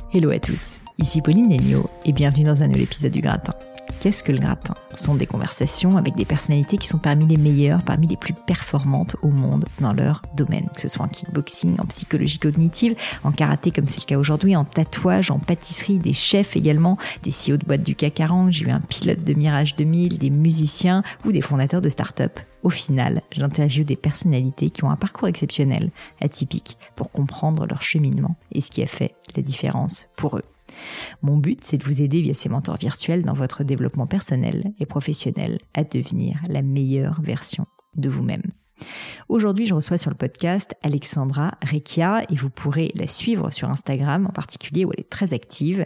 Hello à tous, ici Pauline Léniaud et bienvenue dans un nouvel épisode du Gratin. Qu'est-ce que le Gratin ? Ce sont des conversations avec des personnalités qui sont parmi les meilleures, parmi les plus performantes au monde dans leur domaine. Que ce soit en kickboxing, en psychologie cognitive, en karaté comme c'est le cas aujourd'hui, en tatouage, en pâtisserie, des chefs également, des CEO de boîtes du CAC 40, j'ai eu un pilote de Mirage 2000, des musiciens ou des fondateurs de start-up. Au final, j'interviewe des personnalités qui ont un parcours exceptionnel, atypique, pour comprendre leur cheminement et ce qui a fait la différence pour eux. Mon but, c'est de vous aider via ces mentors virtuels dans votre développement personnel et professionnel à devenir la meilleure version de vous-même. Aujourd'hui, je reçois sur le podcast Alexandra Recchia et vous pourrez la suivre sur Instagram en particulier où elle est très active,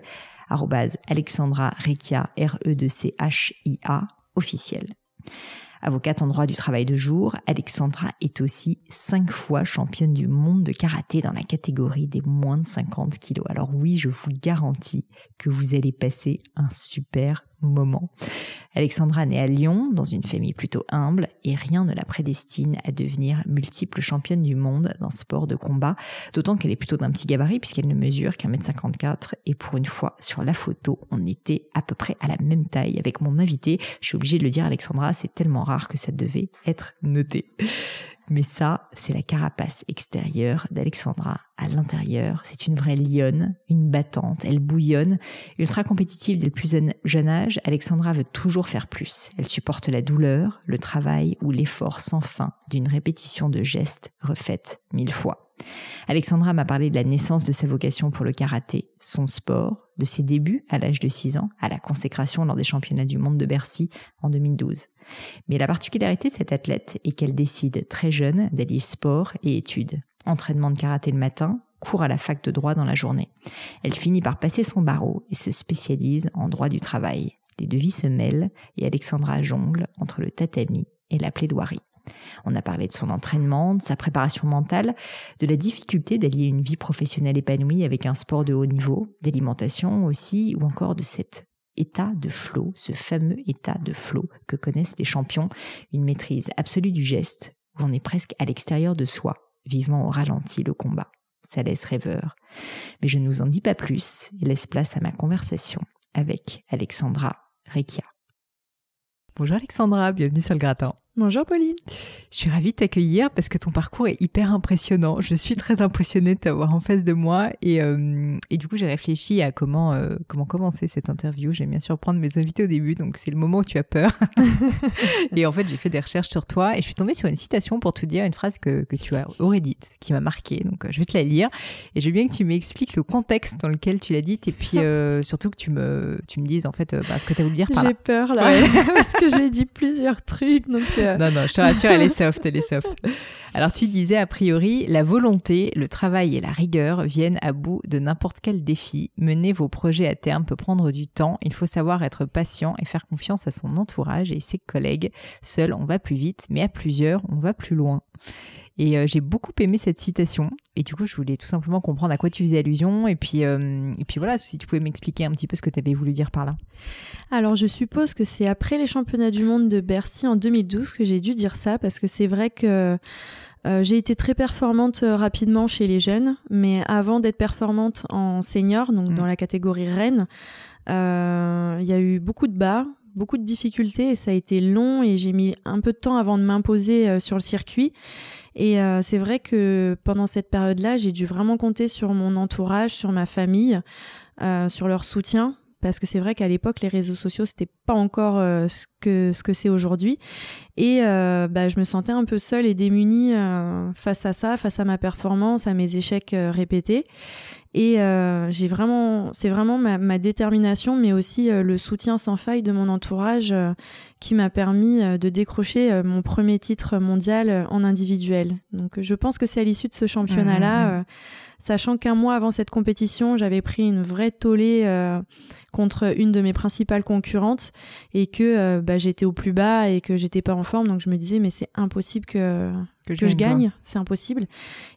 @Alexandra Recchia, R-E-2-C-H-I-A, officiel. Avocate en droit du travail de jour, Alexandra est aussi 5 fois championne du monde de karaté dans la catégorie des moins de 50 kilos. Alors oui, je vous garantis que vous allez passer un super moment. Alexandra naît à Lyon, dans une famille plutôt humble, et rien ne la prédestine à devenir multiple championne du monde d'un sport de combat, d'autant qu'elle est plutôt d'un petit gabarit puisqu'elle ne mesure qu'1m54 et pour une fois, sur la photo, on était à peu près à la même taille avec mon invité. Je suis obligée de le dire, Alexandra, c'est tellement rare que ça devait être noté. Mais ça, c'est la carapace extérieure d'Alexandra. À l'intérieur, c'est une vraie lionne, une battante, elle bouillonne. Ultra compétitive dès le plus jeune âge, Alexandra veut toujours faire plus. Elle supporte la douleur, le travail ou l'effort sans fin d'une répétition de gestes refaite 1000 fois. Alexandra m'a parlé de la naissance de sa vocation pour le karaté, son sport, de ses débuts à l'âge de 6 ans, à la consécration lors des championnats du monde de Bercy en 2012. Mais la particularité de cette athlète est qu'elle décide très jeune d'allier sport et études. Entraînement de karaté le matin, cours à la fac de droit dans la journée. Elle finit par passer son barreau et se spécialise en droit du travail. Les deux vies se mêlent et Alexandra jongle entre le tatami et la plaidoirie. On a parlé de son entraînement, de sa préparation mentale, de la difficulté d'allier une vie professionnelle épanouie avec un sport de haut niveau, d'alimentation aussi, ou encore de cet état de flow, ce fameux état de flow que connaissent les champions, une maîtrise absolue du geste, où on est presque à l'extérieur de soi, vivant au ralenti le combat. Ça laisse rêveur. Mais je ne vous en dis pas plus et laisse place à ma conversation avec Alexandra Recchia. Bonjour Alexandra, bienvenue sur le Gratin. Bonjour Pauline. Je suis ravie de t'accueillir parce que ton parcours est hyper impressionnant. Je suis très impressionnée de t'avoir en face de moi et du coup j'ai réfléchi à comment commencer cette interview. J'aime bien surprendre mes invités au début, donc c'est le moment où tu as peur. Et en fait j'ai fait des recherches sur toi et je suis tombée sur une citation pour te dire une phrase que tu aurais dite, qui m'a marquée. Donc je vais te la lire et je veux bien que tu m'expliques le contexte dans lequel tu l'as dite et puis surtout que tu me dises en fait ce que tu as voulu dire par là. J'ai peur là, parce que j'ai dit plusieurs trucs donc... Non, je te rassure, elle est soft. Alors tu disais a priori, la volonté, le travail et la rigueur viennent à bout de n'importe quel défi. Mener vos projets à terme peut prendre du temps. Il faut savoir être patient et faire confiance à son entourage et ses collègues. Seul, on va plus vite, mais à plusieurs, on va plus loin. Et j'ai beaucoup aimé cette citation. Et du coup, je voulais tout simplement comprendre à quoi tu faisais allusion. Et puis voilà, si tu pouvais m'expliquer un petit peu ce que tu avais voulu dire par là. Alors, je suppose que c'est après les championnats du monde de Bercy en 2012 que j'ai dû dire ça, parce que c'est vrai que j'ai été très performante rapidement chez les jeunes, mais avant d'être performante en senior, donc dans la catégorie reine, il y a eu beaucoup de bas, beaucoup de difficultés et ça a été long et j'ai mis un peu de temps avant de m'imposer sur le circuit. Et c'est vrai que pendant cette période-là, j'ai dû vraiment compter sur mon entourage, sur ma famille, sur leur soutien. Parce que c'est vrai qu'à l'époque, les réseaux sociaux, c'était pas encore ce que c'est aujourd'hui. Et je me sentais un peu seule et démunie face à ça, face à ma performance, à mes échecs répétés. Et c'est vraiment ma détermination, mais aussi le soutien sans faille de mon entourage qui m'a permis de décrocher mon premier titre mondial en individuel. Donc je pense que c'est à l'issue de ce championnat-là, sachant qu'un mois avant cette compétition, j'avais pris une vraie tollée contre une de mes principales concurrentes et que j'étais au plus bas et que j'étais pas en forme. Donc je me disais mais c'est impossible que je gagne, c'est impossible.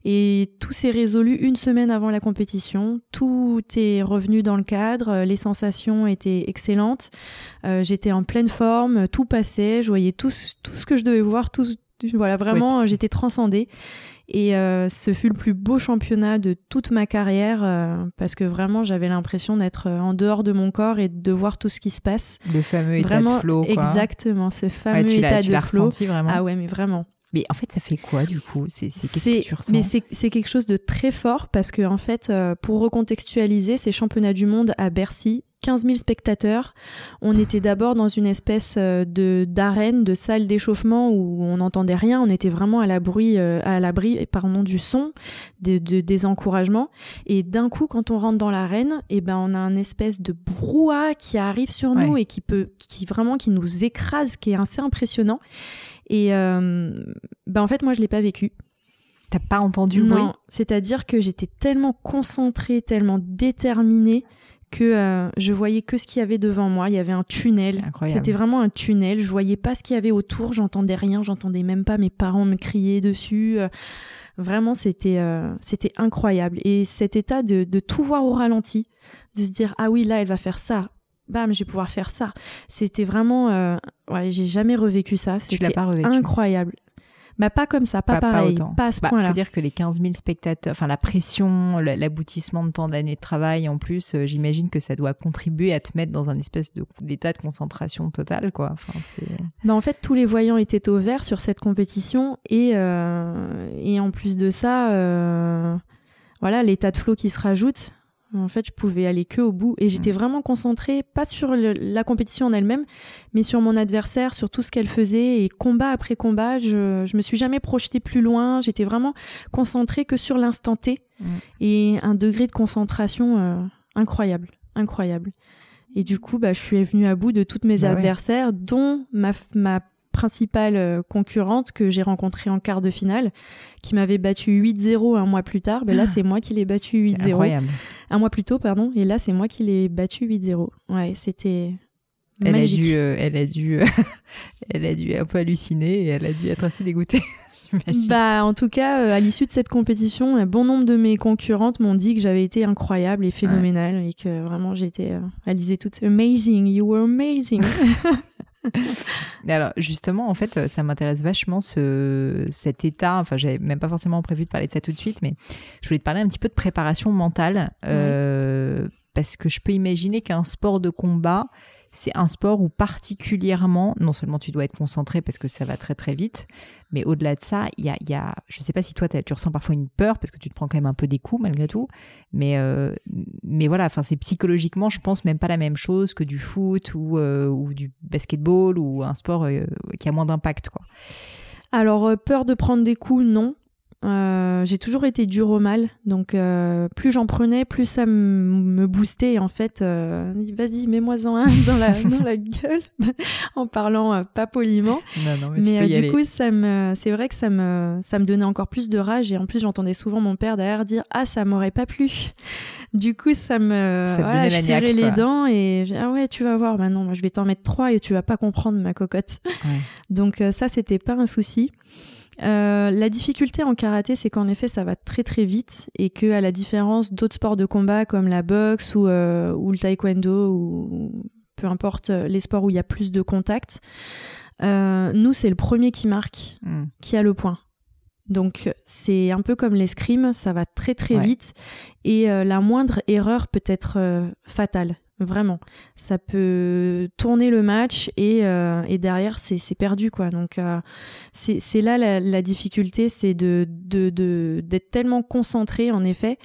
Et tout s'est résolu une semaine avant la compétition. Tout est revenu dans le cadre, les sensations étaient excellentes. J'étais en pleine forme, tout passait, je voyais tout ce que je devais voir, tout Voilà, vraiment, j'étais transcendée. Et ce fut le plus beau championnat de toute ma carrière parce que vraiment, j'avais l'impression d'être en dehors de mon corps et de voir tout ce qui se passe. Le fameux état de flow, quoi. Exactement, ce fameux état de flow. Tu l'as ressenti vraiment. Ah ouais, mais vraiment. Mais en fait, ça fait quoi du coup ? Qu'est-ce que tu ressens ? Mais c'est quelque chose de très fort parce que en fait, pour recontextualiser, ces championnats du monde à Bercy, 15 000 spectateurs. On était d'abord dans une espèce d'arène, de salle d'échauffement où on n'entendait rien. On était vraiment à l'abri du son, des encouragements. Et d'un coup, quand on rentre dans l'arène, on a un espèce de brouhaha qui arrive sur nous et qui nous écrase, qui est assez impressionnant. Et en fait, moi, je l'ai pas vécu. T'as pas entendu le bruit ? Non, c'est-à-dire que j'étais tellement concentrée, tellement déterminée que je voyais que ce qu'il y avait devant moi. Il y avait un tunnel. C'était vraiment un tunnel. Je voyais pas ce qu'il y avait autour. J'entendais rien. J'entendais même pas mes parents me crier dessus. Vraiment, c'était incroyable. Et cet état de tout voir au ralenti, de se dire ah oui, là, elle va faire ça. Bam, je vais pouvoir faire ça. C'était vraiment... j'ai jamais revécu ça. C'était tu l'as pas revécu. Incroyable. Pas comme ça, pas pareil, autant. Pas à ce point-là. Faut dire que les 15 000 spectateurs, enfin la pression, l'aboutissement de tant d'années de travail en plus, j'imagine que ça doit contribuer à te mettre dans un espèce d'état de concentration totale, quoi. Enfin, en fait, tous les voyants étaient au vert sur cette compétition et en plus de ça, l'état de flow qui se rajoute. En fait, je pouvais aller que au bout et j'étais vraiment concentrée, pas sur la compétition en elle-même, mais sur mon adversaire, sur tout ce qu'elle faisait et combat après combat, je me suis jamais projetée plus loin. J'étais vraiment concentrée que sur l'instant T et un degré de concentration incroyable. Et du coup, je suis venue à bout de toutes mes adversaires, dont ma principale concurrente que j'ai rencontrée en quart de finale, qui m'avait battu 8-0 un mois plus tard. Là, c'est moi qui l'ai battu 8-0. C'est incroyable. Un mois plus tôt, pardon. Et là, c'est moi qui l'ai battu 8-0. Ouais, c'était magique. Elle a dû un peu halluciner et elle a dû être assez dégoûtée. En tout cas, à l'issue de cette compétition, un bon nombre de mes concurrentes m'ont dit que j'avais été incroyable et phénoménale et que vraiment j'étais... elles disaient toutes « Amazing, you were amazing !» Alors justement, en fait, ça m'intéresse vachement cet état. Enfin, j'avais même pas forcément prévu de parler de ça tout de suite, mais je voulais te parler un petit peu de préparation mentale parce que je peux imaginer qu'un sport de combat, c'est un sport où particulièrement, non seulement tu dois être concentré parce que ça va très très vite, mais au-delà de ça, il y a, je sais pas si toi tu ressens parfois une peur parce que tu te prends quand même un peu des coups malgré tout, mais voilà, enfin c'est psychologiquement, je pense même pas la même chose que du foot ou du basketball ou un sport qui a moins d'impact, quoi. Alors peur de prendre des coups, non. J'ai toujours été dure au mal, donc plus j'en prenais, plus ça me boostait. En fait, vas-y, mets-moi-en un dans la gueule, en parlant pas poliment. Non, mais tu peux y du aller. coup, c'est vrai que ça me donnait encore plus de rage. Et en plus, j'entendais souvent mon père derrière dire « Ah, ça m'aurait pas plu ». Du coup, je serrais les dents et ah ouais, tu vas voir. Maintenant, moi, je vais t'en mettre 3 et tu vas pas comprendre, ma cocotte. Ouais. Donc ça, c'était pas un souci. La difficulté en karaté, c'est qu'en effet, ça va très très vite et que, à la différence d'autres sports de combat comme la boxe ou le taekwondo ou peu importe les sports où il y a plus de contact, nous, c'est le premier qui marque, qui a le point. Donc, c'est un peu comme l'escrime, ça va très très vite et la moindre erreur peut être fatale. Vraiment, ça peut tourner le match et derrière c'est perdu, quoi. Donc c'est là la difficulté, c'est d'être tellement concentré en effet,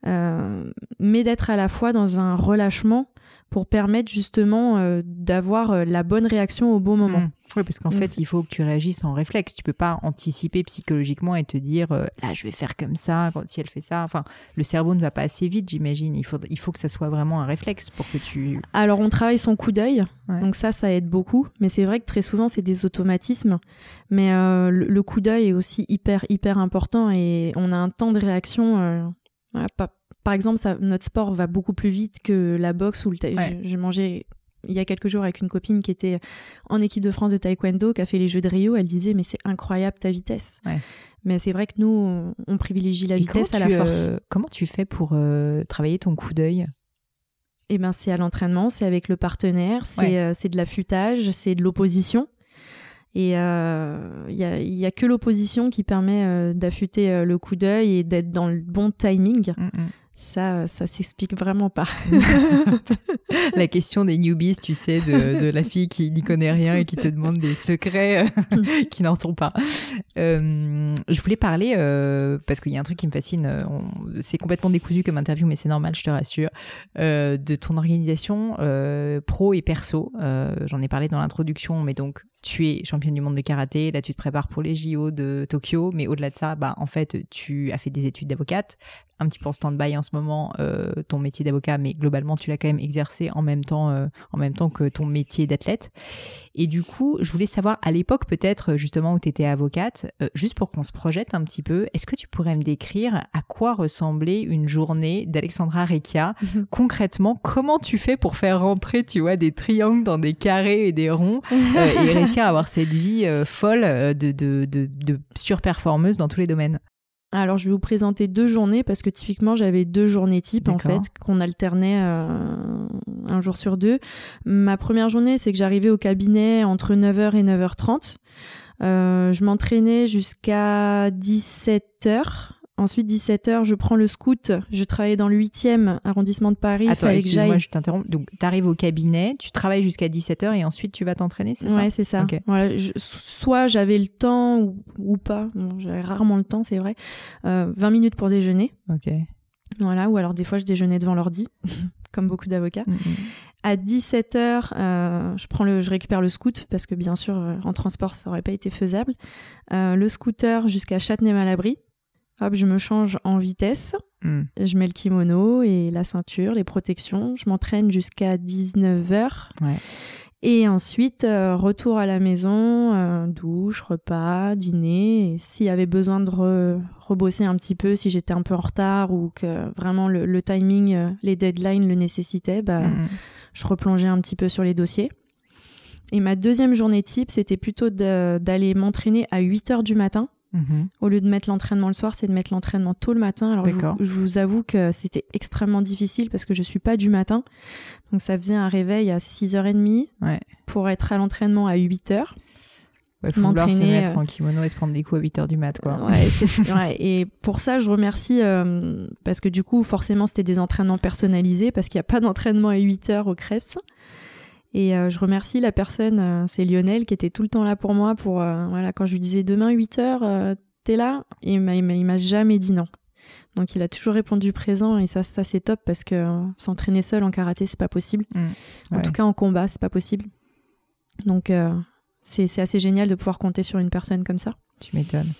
mais d'être à la fois dans un relâchement pour permettre justement d'avoir la bonne réaction au bon moment. Oui, parce qu'en fait, il faut que tu réagisses en réflexe. Tu peux pas anticiper psychologiquement et te dire là, je vais faire comme ça si elle fait ça. Enfin, le cerveau ne va pas assez vite, j'imagine. Il faut que ça soit vraiment un réflexe pour que tu... Alors, on travaille son coup d'œil. Donc ça aide beaucoup. Mais c'est vrai que très souvent, c'est des automatismes. Mais le coup d'œil est aussi hyper, hyper important et on a un temps de réaction... Par exemple, notre sport va beaucoup plus vite que la boxe ou le j'ai mangé... Il y a quelques jours avec une copine qui était en équipe de France de taekwondo, qui a fait les Jeux de Rio. Elle disait, mais c'est incroyable ta vitesse. Ouais. Mais c'est vrai que nous, on privilégie la vitesse à la force. Comment tu fais pour travailler ton coup d'œil ? Eh ben, c'est à l'entraînement, c'est avec le partenaire, c'est de l'affûtage, c'est de l'opposition. Et il y a que l'opposition qui permet d'affûter le coup d'œil et d'être dans le bon timing. Ça s'explique vraiment pas. La question des newbies, tu sais, de la fille qui n'y connaît rien et qui te demande des secrets qui n'en sont pas. Je voulais parler, parce qu'il y a un truc qui me fascine, c'est complètement décousu comme interview, mais c'est normal, je te rassure, de ton organisation pro et perso. J'en ai parlé dans l'introduction, mais donc tu es championne du monde de karaté, là tu te prépares pour les JO de Tokyo, mais au-delà de ça, en fait, tu as fait des études d'avocate, un petit peu en stand-by en ce moment, ton métier d'avocat, mais globalement, tu l'as quand même exercé en même temps que ton métier d'athlète. Et du coup, je voulais savoir, à l'époque peut-être, justement, où tu étais avocate, juste pour qu'on se projette un petit peu, est-ce que tu pourrais me décrire à quoi ressemblait une journée d'Alexandra Recchia? Concrètement, comment tu fais pour faire rentrer, tu vois, des triangles dans des carrés et des ronds et réussir à avoir cette vie folle de surperformeuse dans tous les domaines? Alors, je vais vous présenter 2 journées parce que typiquement, j'avais 2 journées types en fait, qu'on alternait un jour sur 2. Ma première journée, c'est que j'arrivais au cabinet entre 9h et 9h30. Je m'entraînais jusqu'à 17h. Ensuite, 17h, je prends le scoot. Je travaillais dans le 8e arrondissement de Paris. Attends, excuse-moi, je t'interromps. Donc, tu arrives au cabinet, tu travailles jusqu'à 17h et ensuite tu vas t'entraîner, c'est ça? Ouais, c'est ça. Okay. Voilà, soit j'avais le temps ou pas. Bon, j'avais rarement le temps, c'est vrai. 20 minutes pour déjeuner. Ok. Voilà, ou alors des fois, je déjeunais devant l'ordi, comme beaucoup d'avocats. À 17h, je récupère le scoot parce que bien sûr, en transport, ça n'aurait pas été faisable. Le scooter jusqu'à Châtenay-Malabry. Hop, je me change en vitesse, je mets le kimono et la ceinture, les protections, je m'entraîne jusqu'à 19h. Ouais. Et ensuite, retour à la maison, douche, repas, dîner. Et s'il y avait besoin de rebosser un petit peu, si j'étais un peu en retard ou que vraiment le timing, les deadlines le nécessitaient, je replongeais un petit peu sur les dossiers. Et ma deuxième journée type, c'était plutôt d'aller m'entraîner à 8h du matin. Au lieu de mettre l'entraînement le soir, c'est de mettre l'entraînement tôt le matin. Alors je vous avoue que c'était extrêmement difficile parce que je suis pas du matin. Donc ça faisait un réveil à 6h30 pour être à l'entraînement à 8h. Ouais, faut vouloir se mettre en kimono et se prendre des coups à 8h du mat, quoi. Ouais, et pour ça, je remercie parce que du coup, forcément, c'était des entraînements personnalisés parce qu'il n'y a pas d'entraînement à 8h au Krebs. Et je remercie la personne, c'est Lionel, qui était tout le temps là pour moi. Quand je lui disais demain 8h, t'es là, et il m'a jamais dit non. Donc il a toujours répondu présent, et ça c'est top parce que s'entraîner seul en karaté, c'est pas possible. En tout cas en combat, c'est pas possible. Donc c'est assez génial de pouvoir compter sur une personne comme ça. Tu m'étonnes.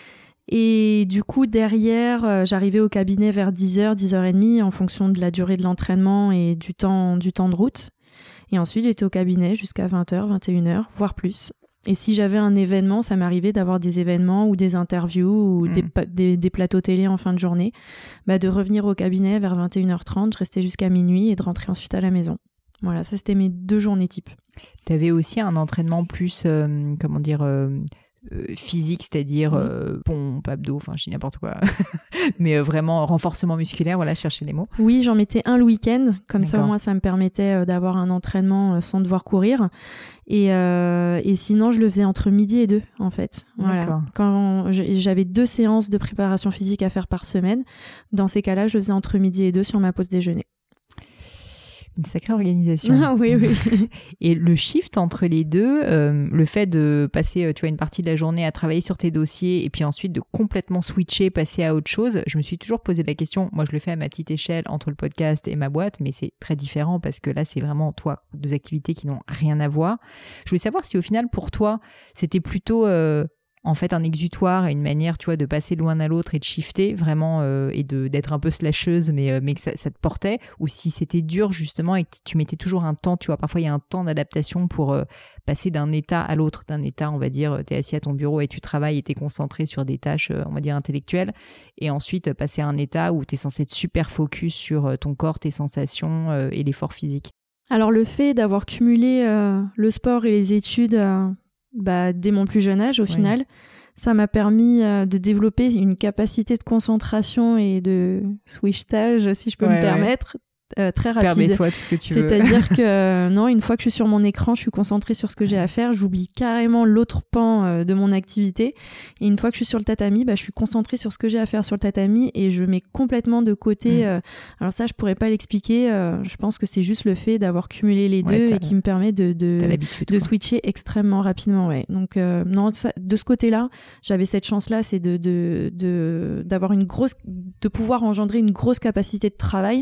Et du coup, derrière, j'arrivais au cabinet vers 10h, 10h30, en fonction de la durée de l'entraînement et du temps de route. Et ensuite, j'étais au cabinet jusqu'à 20h, 21h, voire plus. Et si j'avais un événement, ça m'arrivait d'avoir des événements ou des interviews ou des plateaux télé en fin de journée, de revenir au cabinet vers 21h30, je restais jusqu'à minuit et de rentrer ensuite à la maison. Voilà, ça c'était mes 2 journées types. Tu avais aussi un entraînement plus, physique, c'est-à-dire pompe, abdos, enfin je dis n'importe quoi, mais vraiment renforcement musculaire, voilà, chercher les mots. Oui, j'en mettais un le week-end, comme ça moi ça me permettait d'avoir un entraînement sans devoir courir, et sinon je le faisais entre midi et 2 en fait. Voilà. Quand j'avais 2 séances de préparation physique à faire par semaine, dans ces cas-là je le faisais entre midi et 2 sur ma pause déjeuner. Une sacrée organisation. Ah, oui. Et le shift entre les deux, le fait de passer une partie de la journée à travailler sur tes dossiers et puis ensuite de complètement switcher, passer à autre chose, je me suis toujours posé la question, moi je le fais à ma petite échelle entre le podcast et ma boîte, mais c'est très différent parce que là c'est vraiment 2 activités qui n'ont rien à voir. Je voulais savoir si au final pour toi c'était plutôt en fait un exutoire et une manière, tu vois, de passer de l'un à l'autre et de shifter vraiment et d'être un peu slasheuse, mais que ça te portait, ou si c'était dur justement et que tu mettais toujours un temps, tu vois, parfois il y a un temps d'adaptation pour passer d'un état à l'autre, d'un état, on va dire, t'es assis à ton bureau et tu travailles et t'es concentré sur des tâches, on va dire, intellectuelles, et ensuite passer à un état où t'es censé être super focus sur ton corps, tes sensations et l'effort physique. Alors le fait d'avoir cumulé le sport et les études dès mon plus jeune âge, au final, ça m'a permis de développer une capacité de concentration et de switchage, si je peux me permettre, très rapide. Permets-toi tout ce que tu veux. C'est-à-dire que non, une fois que je suis sur mon écran, je suis concentrée sur ce que j'ai à faire. J'oublie carrément l'autre pan de mon activité. Et une fois que je suis sur le tatami, je suis concentrée sur ce que j'ai à faire sur le tatami et je mets complètement de côté. Alors ça, je pourrais pas l'expliquer. Je pense que c'est juste le fait d'avoir cumulé les deux et qui me permet de switcher extrêmement rapidement. Ouais. Donc non, de ce côté-là, j'avais cette chance-là, c'est d'avoir de pouvoir engendrer une grosse capacité de travail.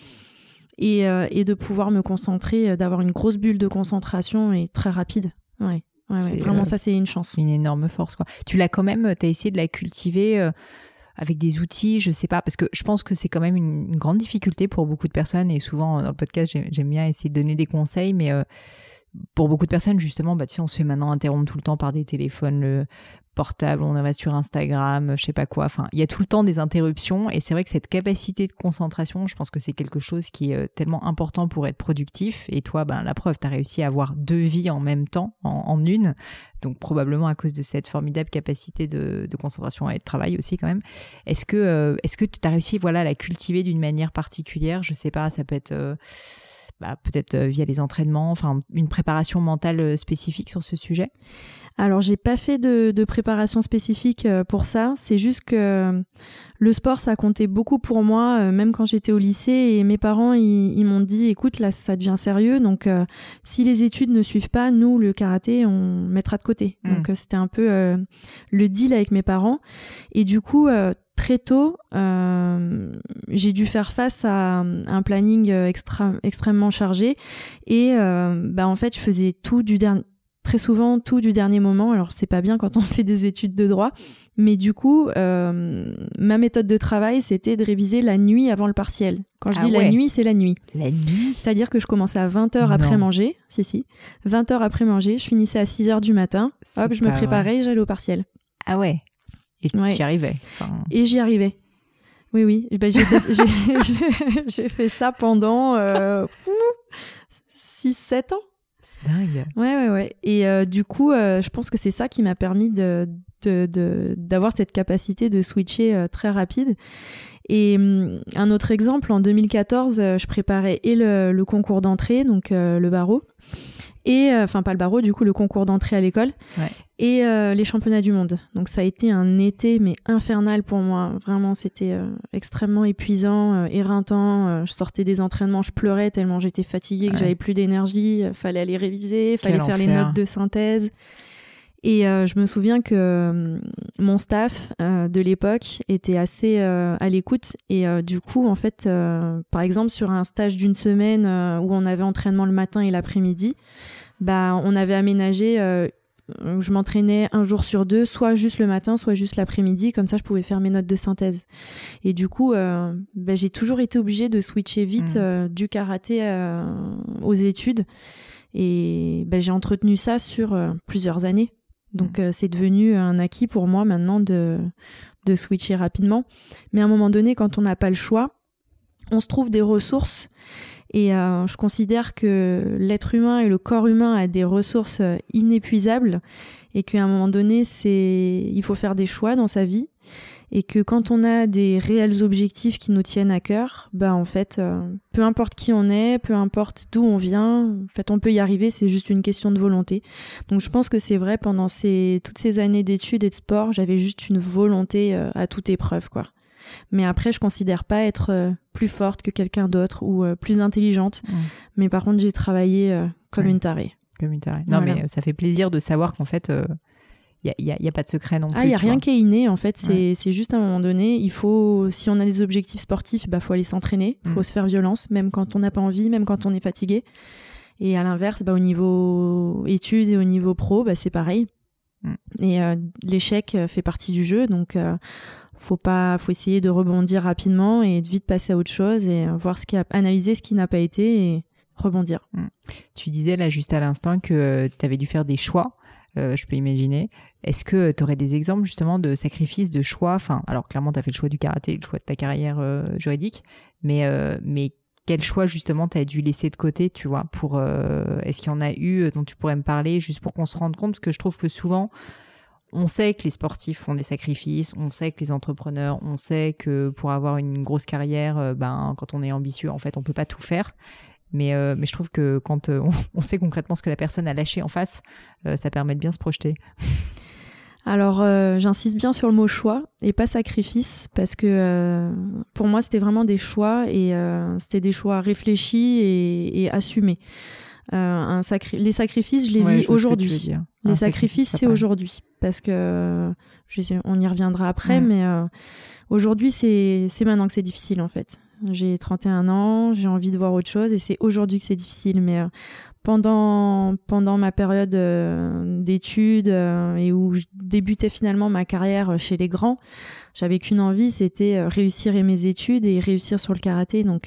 Et de pouvoir me concentrer, d'avoir une grosse bulle de concentration et très rapide. Ouais, vraiment, ça, c'est une chance. Une énorme force, quoi. Tu l'as quand même, t'as essayé de la cultiver avec des outils, je sais pas, parce que je pense que c'est quand même une grande difficulté pour beaucoup de personnes et souvent dans le podcast, j'aime bien essayer de donner des conseils, mais pour beaucoup de personnes, justement, on se fait maintenant interrompre tout le temps par des téléphones portables, on va sur Instagram, je sais pas quoi. Enfin, il y a tout le temps des interruptions et c'est vrai que cette capacité de concentration, je pense que c'est quelque chose qui est tellement important pour être productif. Et toi, la preuve, tu as réussi à avoir 2 vies en même temps, en une. Donc probablement à cause de cette formidable capacité de concentration et de travail aussi quand même. Est-ce que tu as réussi à la cultiver d'une manière particulière ? Je sais pas, ça peut être... peut-être via les entraînements, enfin une préparation mentale spécifique sur ce sujet ? Alors, j'ai pas fait de préparation spécifique pour ça. C'est juste que le sport, ça comptait beaucoup pour moi, même quand j'étais au lycée. Et mes parents, ils m'ont dit, écoute, là, ça devient sérieux. Donc, si les études ne suivent pas, nous, le karaté, on mettra de côté. Donc, c'était un peu le deal avec mes parents. Et du coup, très tôt, j'ai dû faire face à un planning extrêmement chargé. Et en fait, je faisais très souvent tout du dernier moment. Alors c'est pas bien quand on fait des études de droit, mais du coup ma méthode de travail c'était de réviser la nuit avant le partiel. Quand je dis la nuit, c'est la nuit. La nuit. C'est-à-dire que je commençais à 20h après manger, 20h après manger, je finissais à 6h du matin, je me préparais et j'allais au partiel. Ah ouais. Et tu y arrivais. Et j'y arrivais. Oui. J'ai fait ça pendant 6-7 ans. Dingue. Ouais. Et du coup, je pense que c'est ça qui m'a permis d'avoir cette capacité de switcher très rapide. Et un autre exemple, en 2014, je préparais et le concours d'entrée, donc le barreau, et pas le barreau, du coup le concours d'entrée à l'école, et les championnats du monde. Donc ça a été un été mais infernal pour moi. Vraiment, c'était extrêmement épuisant, éreintant. Je sortais des entraînements, je pleurais tellement j'étais fatiguée que j'avais plus d'énergie. Fallait aller réviser, fallait faire les notes de synthèse. Et je me souviens que mon staff de l'époque était assez à l'écoute. Et du coup, en fait, par exemple, sur un stage d'une semaine où on avait entraînement le matin et l'après-midi, on avait aménagé... je m'entraînais un jour sur 2, soit juste le matin, soit juste l'après-midi. Comme ça, je pouvais faire mes notes de synthèse. Et du coup, j'ai toujours été obligée de switcher vite du karaté aux études. Et j'ai entretenu ça sur plusieurs années. Donc c'est devenu un acquis pour moi maintenant de switcher rapidement. Mais à un moment donné, quand on n'a pas le choix, on se trouve des ressources. Et je considère que l'être humain et le corps humain a des ressources inépuisables et qu'à un moment donné, il faut faire des choix dans sa vie. Et que quand on a des réels objectifs qui nous tiennent à cœur, en fait, peu importe qui on est, peu importe d'où on vient, en fait, on peut y arriver, c'est juste une question de volonté. Donc je pense que c'est vrai, pendant toutes ces années d'études et de sport, j'avais juste une volonté à toute épreuve, quoi. Mais après, je considère pas être plus forte que quelqu'un d'autre ou plus intelligente. Mais par contre, j'ai travaillé comme une tarée. Comme une tarée. Non, voilà. Mais ça fait plaisir de savoir qu'en fait... Il n'y a pas de secret non plus. Il n'y a rien qui est inné, en fait. C'est juste à un moment donné, si on a des objectifs sportifs, faut aller s'entraîner, faut se faire violence, même quand on n'a pas envie, même quand on est fatigué. Et à l'inverse, au niveau études et au niveau pro, c'est pareil. Et l'échec fait partie du jeu, donc faut essayer de rebondir rapidement et de vite passer à autre chose et analyser ce qui n'a pas été et rebondir. Tu disais là juste à l'instant que tu avais dû faire des choix. Je peux imaginer. Est-ce que tu aurais des exemples justement de sacrifices, de choix ? Alors clairement, tu as fait le choix du karaté, le choix de ta carrière juridique, mais quel choix justement tu as dû laisser de côté, tu vois, est-ce qu'il y en a eu dont tu pourrais me parler, juste pour qu'on se rende compte ? Parce que je trouve que souvent, on sait que les sportifs font des sacrifices, on sait que les entrepreneurs, on sait que pour avoir une grosse carrière, quand on est ambitieux, en fait, on peut pas tout faire. Mais je trouve que quand on sait concrètement ce que la personne a lâché en face, ça permet de bien se projeter. Alors, j'insiste bien sur le mot choix et pas sacrifice parce que pour moi, c'était vraiment des choix et c'était des choix réfléchis et assumés. Les sacrifices, je les vis aujourd'hui. Les sacrifices, c'est aujourd'hui parce que on y reviendra après, mais aujourd'hui, c'est maintenant que c'est difficile en fait. J'ai 31 ans, j'ai envie de voir autre chose et c'est aujourd'hui que c'est difficile. Mais pendant ma période d'études et où je débutais finalement ma carrière chez les grands, j'avais qu'une envie, c'était réussir mes études et réussir sur le karaté. Donc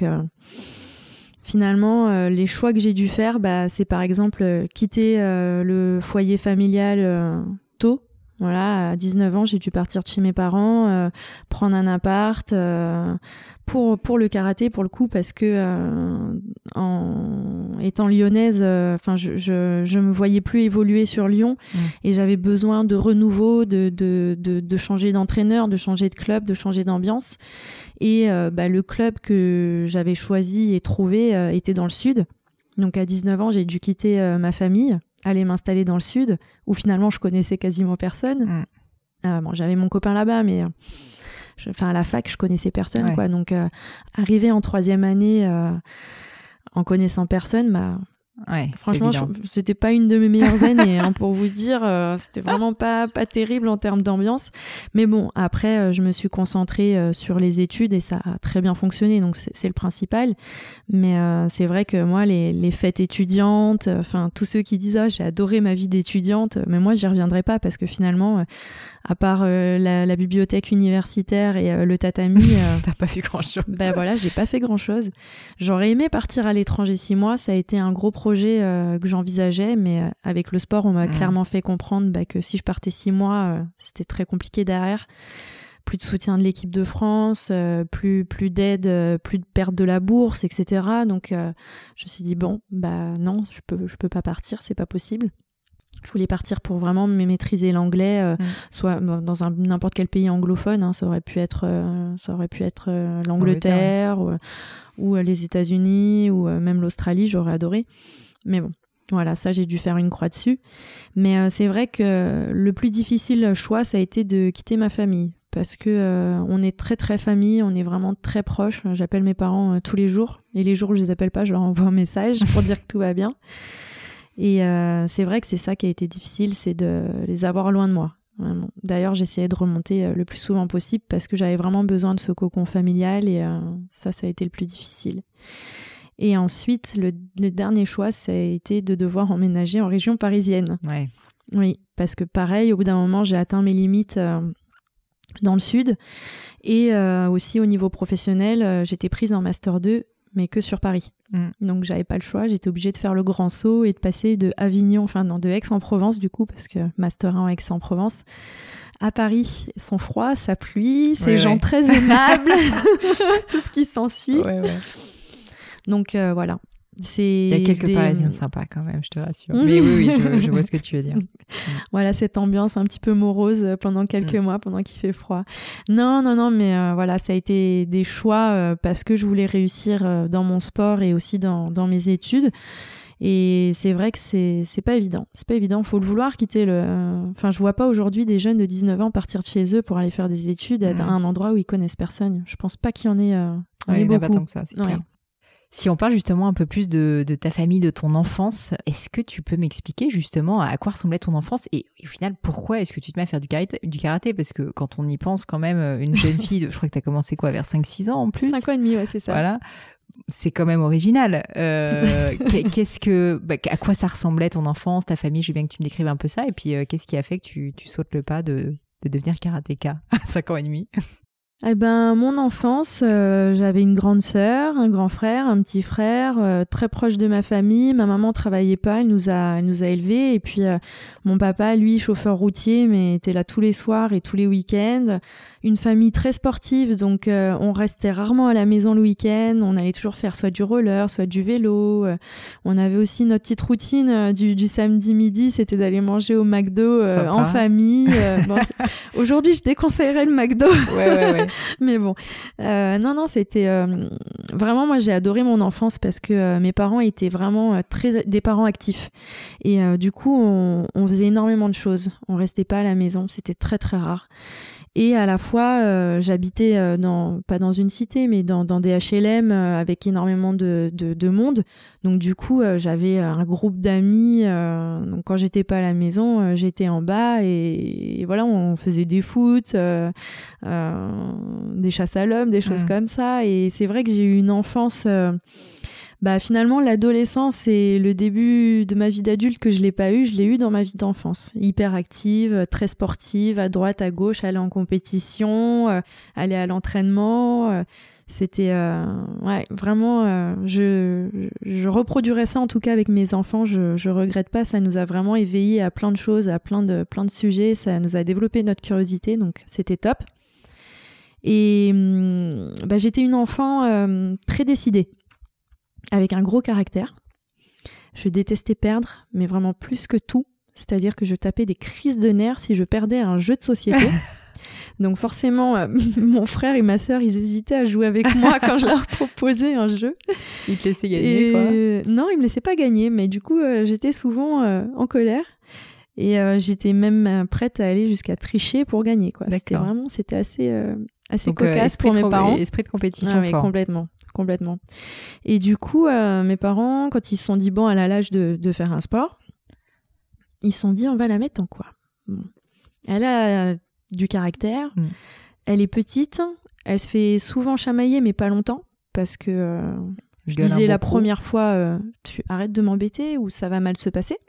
finalement, les choix que j'ai dû faire, c'est par exemple quitter le foyer familial tôt. Voilà, à 19 ans, j'ai dû partir de chez mes parents, prendre un appart pour le karaté, pour le coup, parce que en étant lyonnaise, je me voyais plus évoluer sur Lyon et j'avais besoin de renouveau, de changer d'entraîneur, de changer de club, de changer d'ambiance. Et le club que j'avais choisi et trouvé était dans le sud. Donc à 19 ans, j'ai dû quitter ma famille, aller m'installer dans le sud, où finalement je connaissais quasiment personne. J'avais mon copain là-bas, mais à la fac, je connaissais personne, quoi. Donc arriver en 3e année en connaissant personne, franchement, c'était pas une de mes meilleures années, pour vous dire. C'était vraiment pas terrible en termes d'ambiance. Mais bon, après, je me suis concentrée sur les études et ça a très bien fonctionné, donc c'est le principal. Mais c'est vrai que moi, les fêtes étudiantes, tous ceux qui disent « j'ai adoré ma vie d'étudiante », mais moi, j'y reviendrai pas parce que finalement, à part la bibliothèque universitaire et le tatami... T'as pas fait grand-chose. Voilà, j'ai pas fait grand-chose. J'aurais aimé partir à l'étranger 6 mois, ça a été un gros projet que j'envisageais, mais avec le sport, on m'a clairement fait comprendre que si je partais 6 mois, c'était très compliqué derrière. Plus de soutien de l'équipe de France, plus d'aide, plus de perte de la bourse, etc. Donc, je me suis dit, non, je peux pas partir, c'est pas possible. Je voulais partir pour vraiment maîtriser l'anglais, soit dans n'importe quel pays anglophone. Ça aurait pu être l'Angleterre ou les États-Unis ou même l'Australie. J'aurais adoré. Mais bon, voilà, ça j'ai dû faire une croix dessus. Mais c'est vrai que le plus difficile choix, ça a été de quitter ma famille. Parce que on est très très famille, on est vraiment très proches. J'appelle mes parents tous les jours. Et les jours où je les appelle pas, je leur envoie un message pour dire que tout va bien. Et c'est vrai que c'est ça qui a été difficile, c'est de les avoir loin de moi. Vraiment. D'ailleurs, j'essayais de remonter le plus souvent possible parce que j'avais vraiment besoin de ce cocon familial et ça a été le plus difficile. Et ensuite, le dernier choix, ça a été de devoir emménager en région parisienne. Ouais. Oui, parce que pareil, au bout d'un moment, j'ai atteint mes limites dans le sud. Et aussi au niveau professionnel, j'étais prise en Master 2, mais que sur Paris. Donc, j'avais pas le choix. J'étais obligée de faire le grand saut et de passer de Aix-en-Provence, du coup, parce que Master 1 en Aix-en-Provence, à Paris. Son froid, sa pluie, ces gens très aimables, tout ce qui s'ensuit. Ouais. Donc, voilà. Il y a quelques Parisiens sympas quand même, je te rassure. Mais oui, je vois ce que tu veux dire. Voilà, cette ambiance un petit peu morose pendant quelques mois, pendant qu'il fait froid. Non, mais voilà, ça a été des choix parce que je voulais réussir dans mon sport et aussi dans mes études. Et c'est vrai que c'est pas évident. C'est pas évident, faut le vouloir quitter je vois pas aujourd'hui des jeunes de 19 ans partir de chez eux pour aller faire des études à un endroit où ils connaissent personne. Je pense pas qu'il y en ait, il y en a beaucoup. pas tant que ça, c'est clair. Si on parle justement un peu plus de ta famille, de ton enfance, est-ce que tu peux m'expliquer justement à quoi ressemblait ton enfance et au final, pourquoi est-ce que tu te mets à faire du karaté? Parce que quand on y pense quand même, une jeune fille, je crois que tu as commencé vers 5-6 ans en plus. 5 ans et demi, ouais, c'est ça. Voilà. C'est quand même original. À quoi ça ressemblait ton enfance, ta famille? Je veux bien que tu me décrives un peu ça. Et puis, qu'est-ce qui a fait que tu sautes le pas de devenir karatéka à 5 ans et demi? Eh ben, mon enfance, j'avais une grande sœur, un grand frère, un petit frère, très proche de ma famille. Ma maman travaillait pas, elle nous a élevés. Et puis, mon papa, lui, chauffeur routier, mais était là tous les soirs et tous les week-ends. Une famille très sportive, donc on restait rarement à la maison le week-end. On allait toujours faire soit du roller, soit du vélo. On avait aussi notre petite routine du samedi midi, c'était d'aller manger au McDo en famille. Bon, aujourd'hui, je déconseillerais le McDo. Ouais. Mais bon, non, c'était vraiment, moi j'ai adoré mon enfance parce que mes parents étaient vraiment des parents actifs. Et du coup, on faisait énormément de choses. On restait pas à la maison, c'était très très rare. Et à la fois, j'habitais pas dans une cité, mais dans des HLM avec énormément de monde. Donc du coup, j'avais un groupe d'amis. Donc quand j'étais pas à la maison, j'étais en bas et voilà, on faisait des foot, des chasses à l'homme, des choses comme ça. Et c'est vrai que j'ai eu une enfance... finalement, l'adolescence et le début de ma vie d'adulte que je l'ai pas eu, je l'ai eu dans ma vie d'enfance. Hyper active, très sportive, à droite, à gauche, aller en compétition, aller à l'entraînement. C'était vraiment. Je reproduirais ça en tout cas avec mes enfants. Je regrette pas. Ça nous a vraiment éveillés à plein de choses, à plein de sujets. Ça nous a développé notre curiosité, donc c'était top. Et j'étais une enfant très décidée, avec un gros caractère. Je détestais perdre, mais vraiment plus que tout. C'est-à-dire que je tapais des crises de nerfs si je perdais un jeu de société. Donc forcément, mon frère et ma sœur, ils hésitaient à jouer avec moi quand je leur proposais un jeu. Ils te laissaient gagner, quoi. Non, ils me laissaient pas gagner, mais du coup, j'étais souvent en colère. Et j'étais même prête à aller jusqu'à tricher pour gagner, quoi. C'était assez donc, cocasse pour mes parents. Esprit de compétition fort. Complètement. Et du coup, mes parents, quand ils se sont dit, bon, elle a l'âge de faire un sport, ils se sont dit, on va la mettre en quoi ? Bon. Elle a du caractère, elle est petite, elle se fait souvent chamailler, mais pas longtemps, parce que je disais la première fois, tu arrêtes de m'embêter ou ça va mal se passer.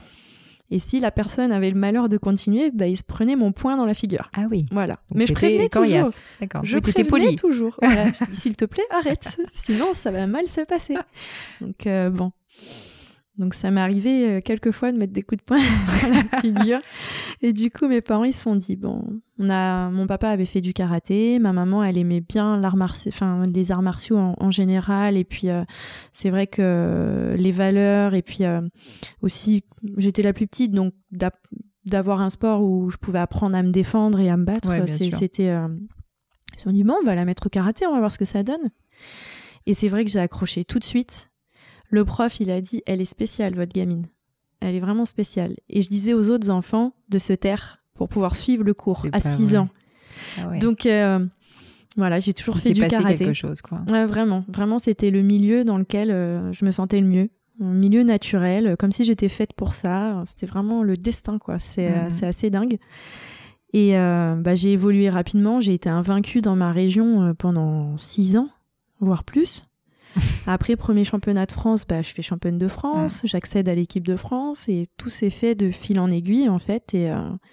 Et si la personne avait le malheur de continuer, il se prenait mon poing dans la figure. Ah oui. Voilà. Donc mais je prévenais toujours. D'accord. Je prévenais toujours. Voilà. Je dis, s'il te plaît, arrête. Sinon, ça va mal se passer. Donc, bon. Donc, ça m'est arrivé quelques fois de mettre des coups de poing dans la figure. Et du coup, mes parents, ils se sont dit, bon, mon papa avait fait du karaté, ma maman, elle aimait bien les arts martiaux en général. Et puis, c'est vrai que les valeurs, et puis aussi, j'étais la plus petite, donc d'avoir un sport où je pouvais apprendre à me défendre et à me battre, c'était... Ils se sont dit, bon, on va la mettre au karaté, on va voir ce que ça donne. Et c'est vrai que j'ai accroché tout de suite. Le prof, il a dit, elle est spéciale, votre gamine. Elle est vraiment spéciale. Et je disais aux autres enfants de se taire pour pouvoir suivre le cours à 6 ans. Ah ouais. Donc, voilà, j'ai toujours fait du karaté. Il s'est passé quelque chose, quoi. Ouais, vraiment, c'était le milieu dans lequel je me sentais le mieux. Un milieu naturel, comme si j'étais faite pour ça. C'était vraiment le destin, quoi. C'est assez dingue. Et j'ai évolué rapidement. J'ai été invaincue dans ma région pendant 6 ans, voire plus. Après, premier championnat de France, je fais championne de France, j'accède à l'équipe de France et tout s'est fait de fil en aiguille, en fait. Et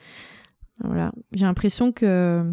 voilà, j'ai l'impression que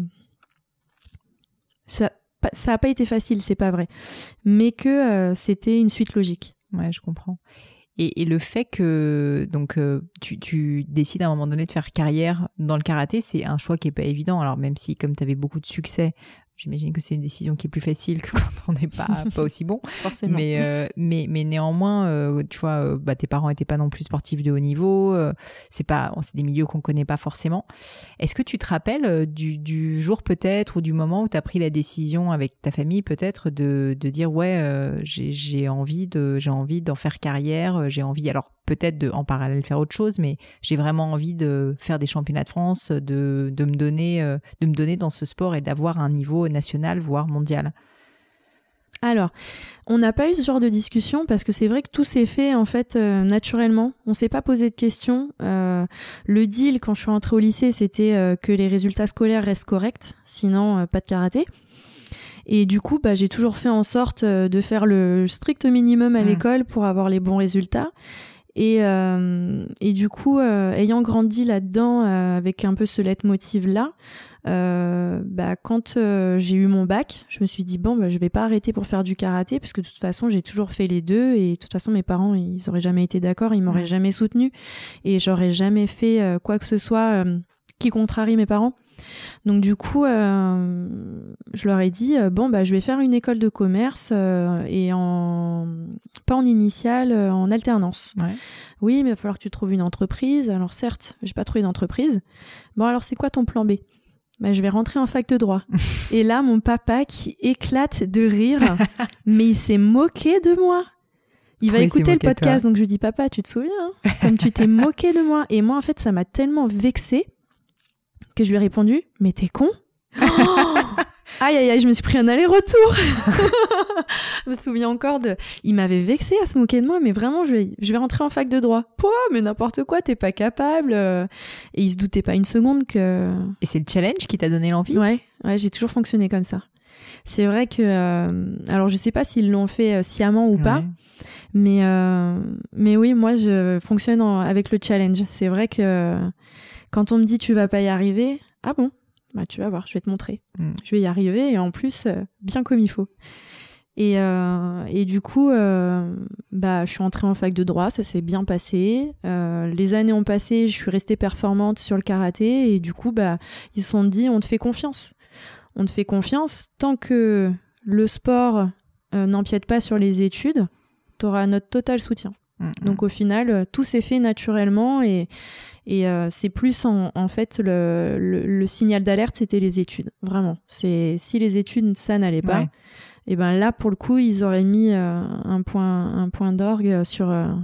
ça a pas été facile, c'est pas vrai, mais que c'était une suite logique. Ouais, je comprends. Et le fait que donc tu décides à un moment donné de faire carrière dans le karaté, c'est un choix qui est pas évident. Alors même si comme tu avais beaucoup de succès, j'imagine que c'est une décision qui est plus facile que quand on n'est pas aussi bon. Forcément. Mais néanmoins, tu vois, tes parents n'étaient pas non plus sportifs de haut niveau. C'est des milieux qu'on connaît pas forcément. Est-ce que tu te rappelles du jour peut-être ou du moment où tu as pris la décision avec ta famille peut-être de dire j'ai envie d'en faire carrière, j'ai envie alors peut-être en parallèle faire autre chose, mais j'ai vraiment envie de faire des championnats de France, de me donner dans ce sport et d'avoir un niveau national, voire mondial. Alors, on n'a pas eu ce genre de discussion parce que c'est vrai que tout s'est fait en fait naturellement. On s'est pas posé de questions. Le deal quand je suis rentrée au lycée, c'était que les résultats scolaires restent corrects, sinon pas de karaté. Et du coup, j'ai toujours fait en sorte de faire le strict minimum à l'école pour avoir les bons résultats. Et du coup, ayant grandi là-dedans avec un peu ce leitmotiv-là, Quand j'ai eu mon bac, je me suis dit je vais pas arrêter pour faire du karaté parce que de toute façon j'ai toujours fait les deux et de toute façon mes parents ils auraient jamais été d'accord, ils m'auraient jamais soutenue et j'aurais jamais fait quoi que ce soit qui contrarie mes parents. Donc du coup je leur ai dit je vais faire une école de commerce et pas en initiale, en alternance. Ouais. Oui, mais il va falloir que tu trouves une entreprise. Alors certes, j'ai pas trouvé d'entreprise. Bon alors c'est quoi ton plan B? Je vais rentrer en fac de droit. Et là, mon papa qui éclate de rire, mais il s'est moqué de moi. Il va écouter le podcast, donc je lui dis, papa, tu te souviens comme tu t'es moqué de moi. Et moi, en fait, ça m'a tellement vexée que je lui ai répondu, mais t'es con? Aïe, aïe, aïe, je me suis pris un aller-retour. Je me souviens encore Il m'avait vexée à se moquer de moi, mais vraiment, je vais rentrer en fac de droit. Pouah, mais n'importe quoi, t'es pas capable. Et il se doutait pas une seconde que... Et c'est le challenge qui t'a donné l'envie? Ouais, j'ai toujours fonctionné comme ça. C'est vrai que... alors, je sais pas s'ils l'ont fait sciemment ou pas, mais oui, moi, je fonctionne avec le challenge. C'est vrai que quand on me dit tu vas pas y arriver, ah bon? Tu vas voir, je vais te montrer. Je vais y arriver et en plus, bien comme il faut. Et du coup, je suis entrée en fac de droit, ça s'est bien passé. Les années ont passé, je suis restée performante sur le karaté et du coup, ils se sont dit, on te fait confiance. On te fait confiance tant que le sport n'empiète pas sur les études, tu auras notre total soutien. Donc au final, tout s'est fait naturellement et c'est plus en fait le signal d'alerte, c'était les études, vraiment. Si les études ça n'allait pas, et là pour le coup ils auraient mis un point d'orgue sur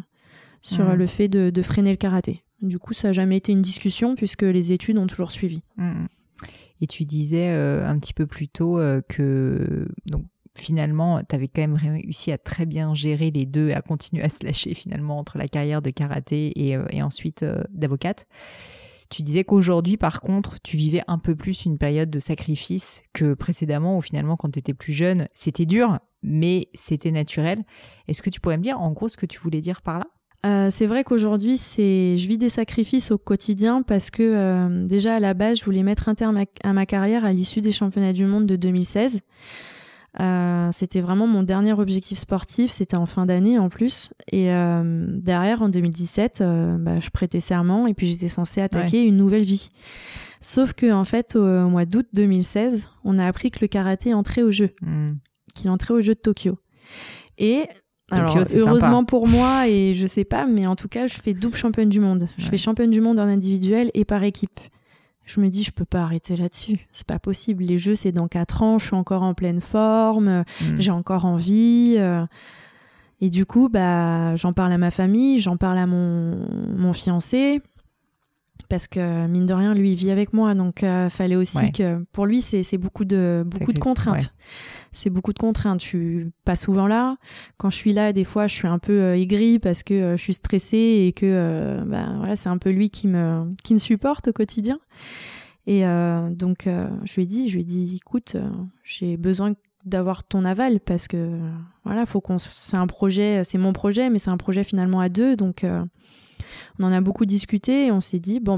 le fait de freiner le karaté. Du coup ça n'a jamais été une discussion puisque les études ont toujours suivi. Et tu disais un petit peu plus tôt que donc finalement, tu avais quand même réussi à très bien gérer les deux, à continuer à se lâcher finalement entre la carrière de karaté et ensuite d'avocate. Tu disais qu'aujourd'hui, par contre, tu vivais un peu plus une période de sacrifice que précédemment, où finalement, quand tu étais plus jeune, c'était dur, mais c'était naturel. Est-ce que tu pourrais me dire en gros ce que tu voulais dire par là ? C'est vrai qu'aujourd'hui, je vis des sacrifices au quotidien parce que déjà à la base, je voulais mettre un terme à ma carrière à l'issue des championnats du monde de 2016. C'était vraiment mon dernier objectif sportif, c'était en fin d'année en plus et derrière en 2017 je prêtais serment et puis j'étais censée attaquer une nouvelle vie, sauf que en fait au mois d'août 2016 on a appris que le karaté entrait au jeu, qu'il entrait au jeu de Tokyo et alors Tokyo, heureusement sympa pour moi et je sais pas mais en tout cas je fais double championne du monde, je fais championne du monde en individuel et par équipe. Je me dis, je peux pas arrêter là-dessus. C'est pas possible. Les Jeux, c'est dans 4 ans. Je suis encore en pleine forme. J'ai encore envie. Et du coup, j'en parle à ma famille. J'en parle à mon fiancé. Parce que, mine de rien, lui, il vit avec moi. Donc, fallait aussi que... Pour lui, c'est beaucoup de contraintes. Ouais. C'est beaucoup de contraintes. Je suis pas souvent là. Quand je suis là, des fois, je suis un peu aigrie parce que je suis stressée et que c'est un peu lui qui me supporte au quotidien. Et donc, je lui ai dit, écoute, j'ai besoin d'avoir ton aval parce que faut c'est un projet, c'est mon projet, mais c'est un projet finalement à deux. Donc, on en a beaucoup discuté et on s'est dit,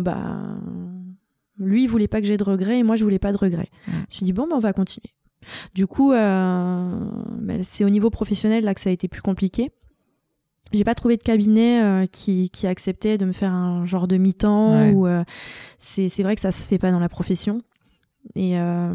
lui, il voulait pas que j'ai de regrets et moi, je voulais pas de regrets. Je me suis dit, on va continuer. Du coup, c'est au niveau professionnel là que ça a été plus compliqué. J'ai pas trouvé de cabinet qui acceptait de me faire un genre de mi-temps ou c'est vrai que ça se fait pas dans la profession. Et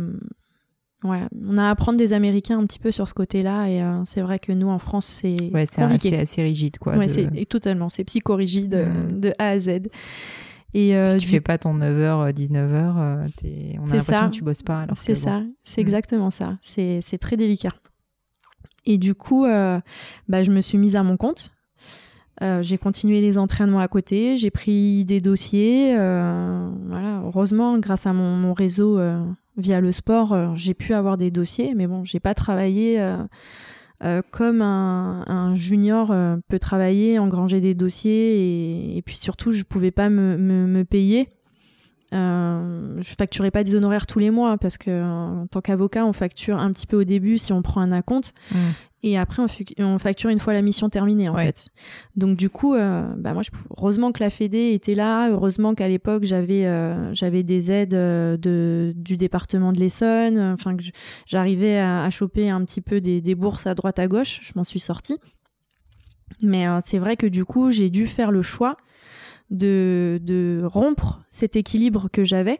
on a à apprendre des Américains un petit peu sur ce côté-là et c'est vrai que nous en France c'est compliqué. C'est assez rigide quoi. Totalement, c'est psychorigide de A à Z. Et si tu fais pas ton 9h, 19h, on a l'impression que tu bosses pas. Alors c'est ça, c'est exactement ça. C'est très délicat. Et du coup, je me suis mise à mon compte. J'ai continué les entraînements à côté. J'ai pris des dossiers. Heureusement, grâce à mon réseau via le sport, j'ai pu avoir des dossiers. Mais bon, j'ai pas travaillé comme un junior peut travailler, engranger des dossiers et puis surtout je pouvais pas me payer Je facturais pas des honoraires tous les mois parce que en tant qu'avocat, on facture un petit peu au début si on prend un acompte. Et après, on facture une fois la mission terminée, en fait. Donc, du coup, moi, heureusement que la Fédé était là. Heureusement qu'à l'époque, j'avais des aides du département de l'Essonne. Enfin, que j'arrivais à choper un petit peu des bourses à droite à gauche. Je m'en suis sortie. Mais c'est vrai que, du coup, j'ai dû faire le choix de rompre cet équilibre que j'avais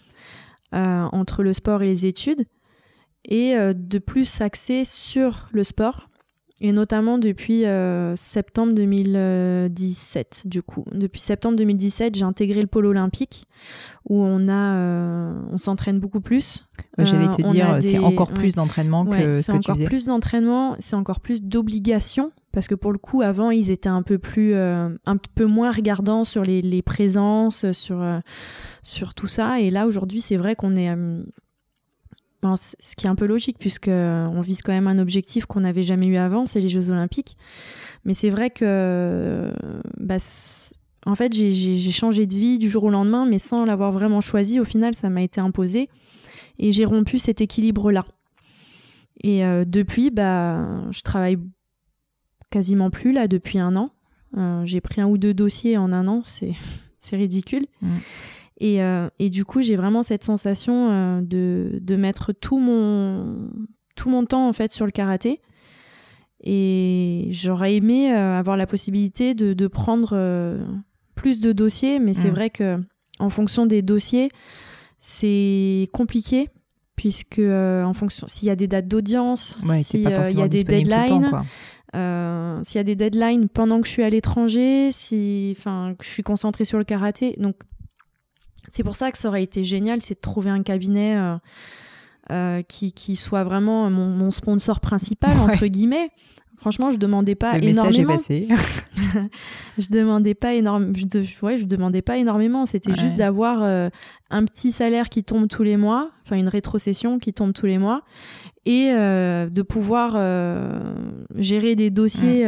entre le sport et les études. Et de plus s'axer sur le sport, et notamment depuis septembre 2017, du coup. Depuis septembre 2017, j'ai intégré le pôle olympique, où on s'entraîne beaucoup plus. J'allais te dire, c'est encore plus d'entraînement que ce que tu faisais. C'est encore plus d'entraînement, c'est encore plus d'obligations, parce que pour le coup, avant, ils étaient un peu moins regardants sur les présences, sur tout ça. Et là, aujourd'hui, c'est vrai qu'on est... ce qui est un peu logique puisqu'on vise quand même un objectif qu'on n'avait jamais eu avant, c'est les Jeux Olympiques. Mais c'est vrai que en fait, j'ai changé de vie du jour au lendemain, mais sans l'avoir vraiment choisi. Au final, ça m'a été imposé et j'ai rompu cet équilibre-là. Et depuis, je travaille quasiment plus là depuis 1 an. J'ai pris 1 ou 2 dossiers en 1 an, c'est ridicule. Et du coup, j'ai vraiment cette sensation de mettre tout mon temps en fait sur le karaté. Et j'aurais aimé avoir la possibilité de prendre plus de dossiers, mais c'est vrai que en fonction des dossiers, c'est compliqué puisque en fonction s'il y a des dates d'audience, s'il y a des deadlines. S'il y a des deadlines pendant que je suis à l'étranger, que je suis concentrée sur le karaté, donc c'est pour ça que ça aurait été génial, c'est de trouver un cabinet qui soit vraiment mon sponsor principal, entre guillemets. Franchement, je demandais pas énormément. Le message est passé. Je demandais pas énormément. C'était juste d'avoir un petit salaire qui tombe tous les mois, enfin une rétrocession qui tombe tous les mois, et de pouvoir gérer des dossiers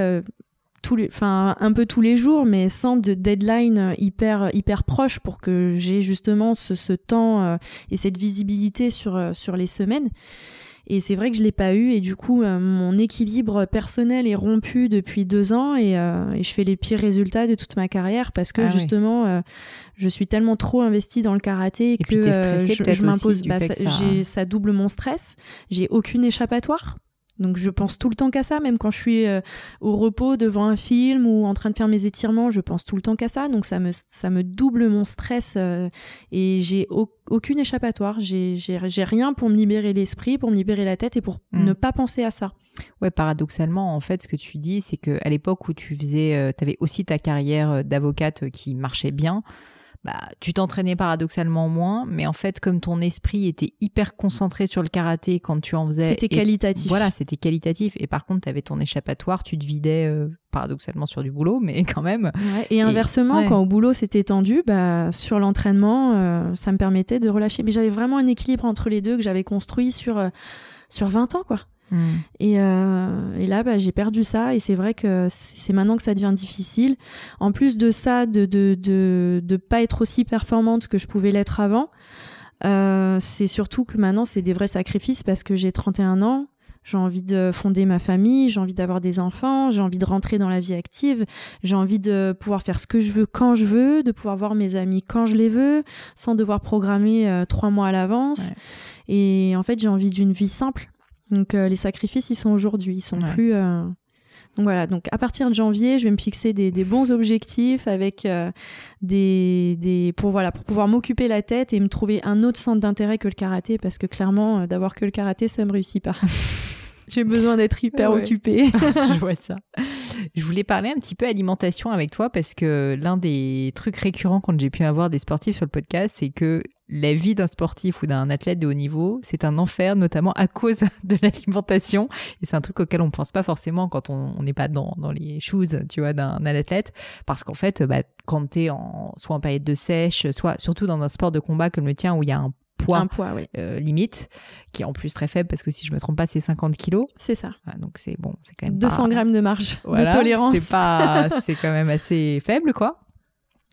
un peu tous les jours, mais sans de deadline hyper proche pour que j'ai justement ce temps et cette visibilité sur les semaines. Et c'est vrai que je l'ai pas eu, et du coup mon équilibre personnel est rompu depuis 2 ans, et je fais les pires résultats de toute ma carrière parce que je suis tellement trop investie dans le karaté que je m'impose. Ça double mon stress. J'ai aucune échappatoire. Donc je pense tout le temps qu'à ça, même quand je suis au repos devant un film ou en train de faire mes étirements, je pense tout le temps qu'à ça. Donc ça me double mon stress et j'ai aucune échappatoire. J'ai rien pour me libérer l'esprit, pour me libérer la tête et pour ne pas penser à ça. Ouais, paradoxalement, en fait, ce que tu dis, c'est qu'à l'époque où tu avais aussi ta carrière d'avocate qui marchait bien, tu t'entraînais paradoxalement moins, mais en fait, comme ton esprit était hyper concentré sur le karaté quand tu en faisais... C'était qualitatif. Voilà, c'était qualitatif. Et par contre, tu avais ton échappatoire, tu te vidais paradoxalement sur du boulot, mais quand même... Ouais, et inversement, quand au boulot c'était tendu, sur l'entraînement, ça me permettait de relâcher. Mais j'avais vraiment un équilibre entre les deux que j'avais construit sur 20 ans, quoi. Et là, j'ai perdu ça, et c'est vrai que c'est maintenant que ça devient difficile. En plus de ça, de pas être aussi performante que je pouvais l'être avant, c'est surtout que maintenant, c'est des vrais sacrifices parce que j'ai 31 ans, j'ai envie de fonder ma famille, j'ai envie d'avoir des enfants, j'ai envie de rentrer dans la vie active, j'ai envie de pouvoir faire ce que je veux quand je veux, de pouvoir voir mes amis quand je les veux, sans devoir programmer 3 mois à l'avance. Ouais. Et en fait, j'ai envie d'une vie simple. Donc les sacrifices, ils sont aujourd'hui, ils sont plus... Donc voilà, donc à partir de janvier, je vais me fixer des bons objectifs avec pour pouvoir m'occuper la tête et me trouver un autre centre d'intérêt que le karaté, parce que clairement, d'avoir que le karaté, ça me réussit pas. J'ai besoin d'être hyper occupée. Je vois ça. Je voulais parler un petit peu alimentation avec toi, parce que l'un des trucs récurrents quand j'ai pu avoir des sportifs sur le podcast, c'est que la vie d'un sportif ou d'un athlète de haut niveau, c'est un enfer, notamment à cause de l'alimentation. Et c'est un truc auquel on pense pas forcément quand on n'est pas dans les shoes, tu vois, d'un athlète. Parce qu'en fait, quand t'es soit en période de sèche, soit surtout dans un sport de combat comme le tien où il y a un poids limite, qui est en plus très faible, parce que si je me trompe pas, c'est 50 kilos. C'est ça. Donc c'est quand même 200 grammes de marge de tolérance. C'est quand même assez faible, quoi.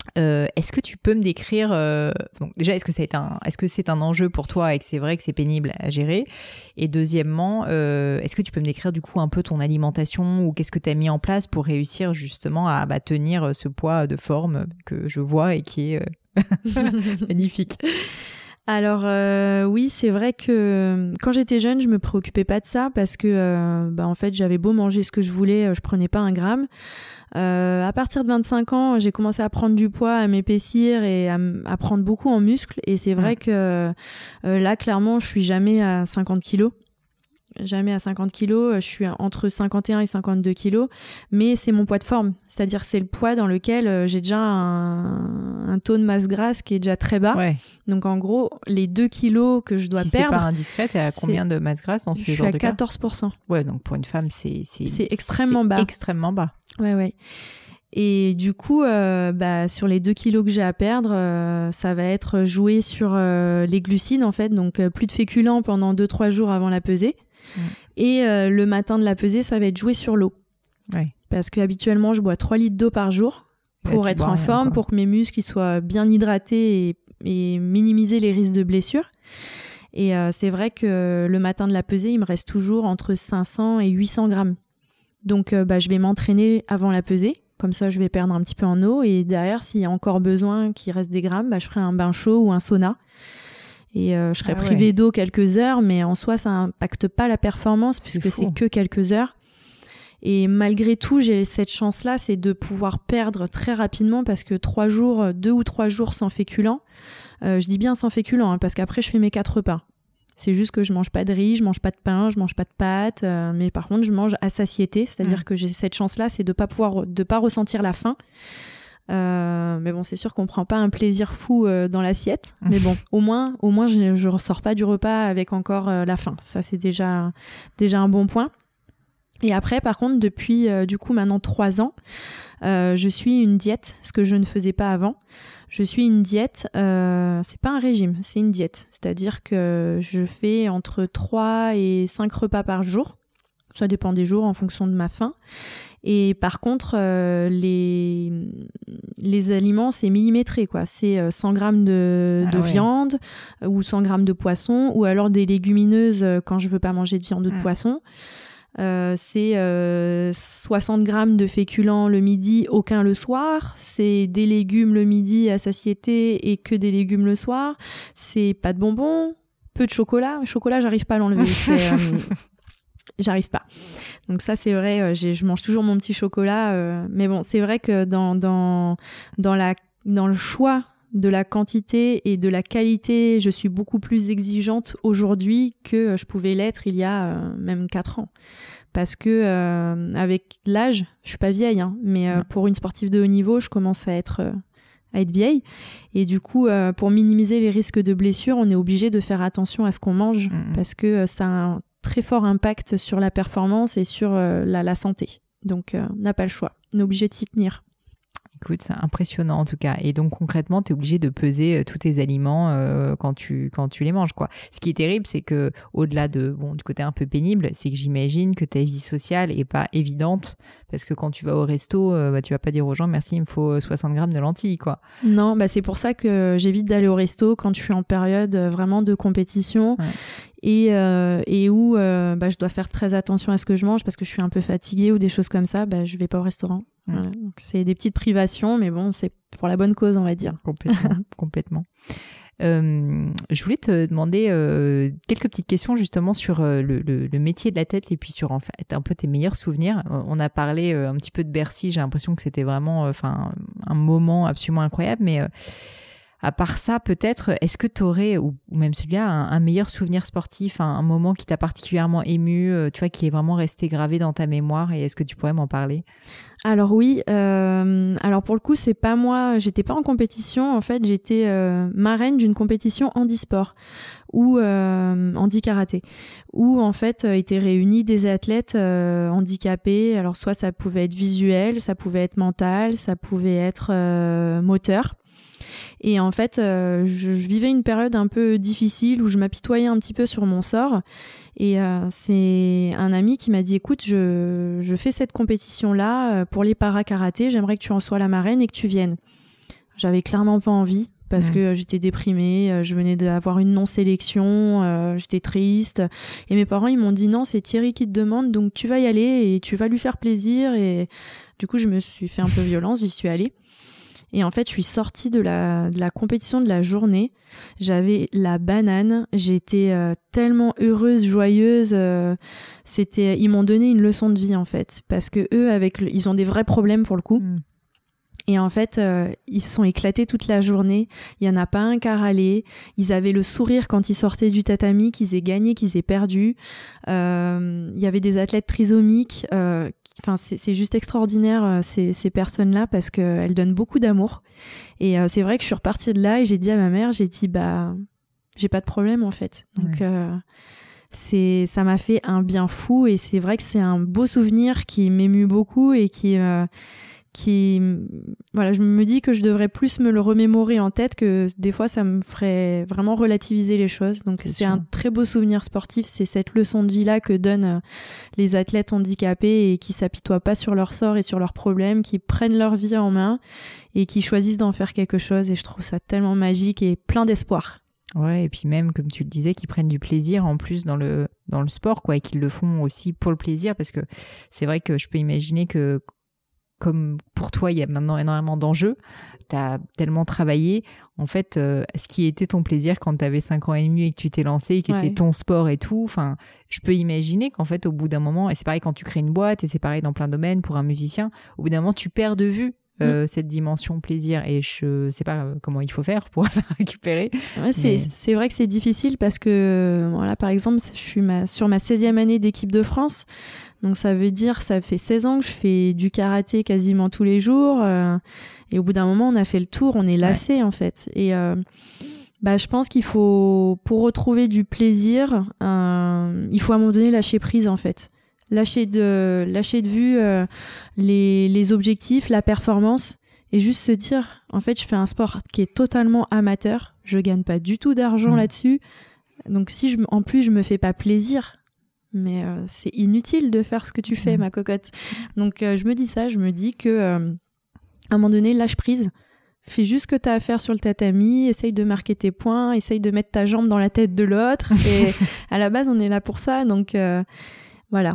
Est-ce que tu peux me décrire donc déjà est-ce que c'est un enjeu pour toi et que c'est vrai que c'est pénible à gérer, et deuxièmement est-ce que tu peux me décrire du coup un peu ton alimentation ou qu'est-ce que tu as mis en place pour réussir justement à tenir ce poids de forme que je vois et qui est magnifique. Alors oui, c'est vrai que quand j'étais jeune, je me préoccupais pas de ça parce que en fait, j'avais beau manger ce que je voulais, je prenais pas un gramme. À partir de 25 ans, j'ai commencé à prendre du poids, à m'épaissir et à prendre beaucoup en muscles. Et c'est vrai que là, clairement, je suis jamais à 50 kilos. Jamais à 50 kilos, je suis entre 51 et 52 kilos, mais c'est mon poids de forme, c'est-à-dire c'est le poids dans lequel j'ai déjà un taux de masse grasse qui est déjà très bas. Ouais. Donc en gros, les 2 kilos que je dois perdre... Si c'est pas indiscret, t'es à combien de masse grasse dans ces genres de cas ? Je suis à 14%. Ouais, donc pour une femme, c'est extrêmement bas. Extrêmement bas. Ouais. Et du coup, sur les 2 kilos que j'ai à perdre, ça va être joué sur les glucides en fait, donc plus de féculents pendant 2-3 jours avant la pesée. Et le matin de la pesée, ça va être joué sur l'eau. Ouais. Parce qu'habituellement, je bois 3 litres d'eau par jour pour être en forme, pour que mes muscles soient bien hydratés et minimiser les risques de blessures. Et c'est vrai que le matin de la pesée, il me reste toujours entre 500 et 800 grammes. Donc, je vais m'entraîner avant la pesée. Comme ça, je vais perdre un petit peu en eau. Et derrière, s'il y a encore besoin qu'il reste des grammes, je ferai un bain chaud ou un sauna. Et je serai privée d'eau quelques heures, mais en soi, ça n'impacte pas la performance puisque c'est que quelques heures. Et malgré tout, j'ai cette chance-là, c'est de pouvoir perdre très rapidement parce que 2 ou 3 jours sans féculents, je dis bien sans féculents, parce qu'après, je fais mes 4 repas. C'est juste que je mange pas de riz, je mange pas de pain, je mange pas de pâtes, mais par contre, je mange à satiété, c'est-à-dire que j'ai cette chance-là, c'est de pas ressentir la faim. Mais bon, c'est sûr qu'on prend pas un plaisir fou dans l'assiette, mais bon, au moins je ressors pas du repas avec encore la faim. Ça, c'est déjà un bon point. Et après, par contre, depuis du coup maintenant 3 ans, je suis une diète, ce que je ne faisais pas avant. Je suis une diète, c'est pas un régime, c'est une diète. C'est-à-dire que je fais entre 3 et 5 repas par jour. Ça dépend des jours en fonction de ma faim. Et par contre, les aliments, c'est millimétré, quoi. C'est 100 grammes de viande ou 100 grammes de poisson, ou alors des légumineuses quand je veux pas manger de viande ou de poisson. C'est 60 grammes de féculents le midi, aucun le soir. C'est des légumes le midi à satiété et que des légumes le soir. C'est pas de bonbons, peu de chocolat. Le chocolat, j'arrive pas à l'enlever. J'arrive pas. Donc ça, c'est vrai, je mange toujours mon petit chocolat. Mais bon, c'est vrai que dans le choix de la quantité et de la qualité, je suis beaucoup plus exigeante aujourd'hui que je pouvais l'être il y a même 4 ans. Parce que avec l'âge, je suis pas vieille, mais pour une sportive de haut niveau, je commence à être vieille. Et du coup, pour minimiser les risques de blessures, on est obligé de faire attention à ce qu'on mange parce que ça a un très fort impact sur la performance et sur la santé. Donc, on n'a pas le choix. On est obligé de s'y tenir. Écoute, c'est impressionnant en tout cas. Et donc concrètement, tu es obligé de peser tous tes aliments quand tu les manges, quoi. Ce qui est terrible, c'est que au-delà du côté un peu pénible, c'est que j'imagine que ta vie sociale est pas évidente parce que quand tu vas au resto, tu vas pas dire aux gens merci, il me faut 60 grammes de lentilles, quoi. Non, c'est pour ça que j'évite d'aller au resto quand je suis en période vraiment de compétition. Ouais. Et où je dois faire très attention à ce que je mange parce que je suis un peu fatiguée ou des choses comme ça, je vais pas au restaurant. Voilà. Donc c'est des petites privations, mais bon, c'est pour la bonne cause, on va dire. Complètement. Je voulais te demander quelques petites questions justement sur le métier de l'athlète et puis sur en fait un peu tes meilleurs souvenirs. On a parlé un petit peu de Bercy, j'ai l'impression que c'était vraiment un moment absolument incroyable, mais à part ça, peut-être, est-ce que tu aurais, ou même celui-là, un meilleur souvenir sportif, un moment qui t'a particulièrement ému, tu vois, qui est vraiment resté gravé dans ta mémoire, et est-ce que tu pourrais m'en parler ? Alors oui, alors pour le coup, c'est pas moi, j'étais pas en compétition, en fait, j'étais marraine d'une compétition handisport, ou handi-karaté, où en fait étaient réunis des athlètes handicapés, alors soit ça pouvait être visuel, ça pouvait être mental, ça pouvait être moteur. Et en fait, je vivais une période un peu difficile où je m'apitoyais un petit peu sur mon sort. Et c'est un ami qui m'a dit « Écoute, je fais cette compétition-là pour les para-karaté. J'aimerais que tu en sois la marraine et que tu viennes. » J'avais clairement pas envie parce que j'étais déprimée, je venais d'avoir une non-sélection, j'étais triste. Et mes parents, ils m'ont dit non, c'est Thierry qui te demande, donc tu vas y aller et tu vas lui faire plaisir. Et du coup, je me suis fait un peu violence, j'y suis allée. Et en fait, je suis sortie de la compétition de la journée. J'avais la banane. J'étais tellement heureuse, joyeuse. Ils m'ont donné une leçon de vie, en fait. Parce que eux, ils ont des vrais problèmes pour le coup. Et en fait, ils se sont éclatés toute la journée. Il y en a pas un qui a râlé. Ils avaient le sourire quand ils sortaient du tatami, qu'ils aient gagné, qu'ils aient perdu. Il y avait des athlètes trisomiques. C'est juste extraordinaire ces personnes-là parce qu'elles donnent beaucoup d'amour. Et c'est vrai que je suis repartie de là et j'ai dit à ma mère, j'ai pas de problème en fait. Donc ça m'a fait un bien fou et c'est vrai que c'est un beau souvenir qui m'émue beaucoup et voilà, je me dis que je devrais plus me le remémorer en tête, que des fois ça me ferait vraiment relativiser les choses. Donc c'est un très beau souvenir sportif, c'est cette leçon de vie là que donnent les athlètes handicapés et qui s'apitoient pas sur leur sort et sur leurs problèmes, qui prennent leur vie en main et qui choisissent d'en faire quelque chose, et je trouve ça tellement magique et plein d'espoir. Ouais, et puis même, comme tu le disais, qu'ils prennent du plaisir en plus dans le sport, quoi, et qu'ils le font aussi pour le plaisir, parce que c'est vrai que je peux imaginer que comme pour toi, il y a maintenant énormément d'enjeux, tu as tellement travaillé. En fait, ce qui était ton plaisir quand tu avais 5 ans et demi et que tu t'es lancé et qui était ton sport et tout, enfin, je peux imaginer qu'en fait, au bout d'un moment, et c'est pareil quand tu crées une boîte, et c'est pareil dans plein de domaines pour un musicien, au bout d'un moment, tu perds de vue cette dimension plaisir, et je sais pas comment il faut faire pour la récupérer. Ouais, c'est vrai que c'est difficile parce que, voilà, par exemple, je suis sur ma 16e année d'équipe de France. Donc ça veut dire, ça fait 16 ans que je fais du karaté quasiment tous les jours. Et au bout d'un moment, on a fait le tour, on est lassé en fait. Et je pense qu'il faut, pour retrouver du plaisir, il faut à un moment donné lâcher prise en fait. Lâcher de vue les objectifs, la performance, et juste se dire, en fait, je fais un sport qui est totalement amateur. Je gagne pas du tout d'argent là-dessus. Donc si en plus je me fais pas plaisir, mais c'est inutile de faire ce que tu fais, ma cocotte. Donc je me dis ça, je me dis que à un moment donné, lâche prise, fais juste ce que t'as à faire sur le tatami, essaye de marquer tes points, essaye de mettre ta jambe dans la tête de l'autre, et à la base on est là pour ça, donc voilà.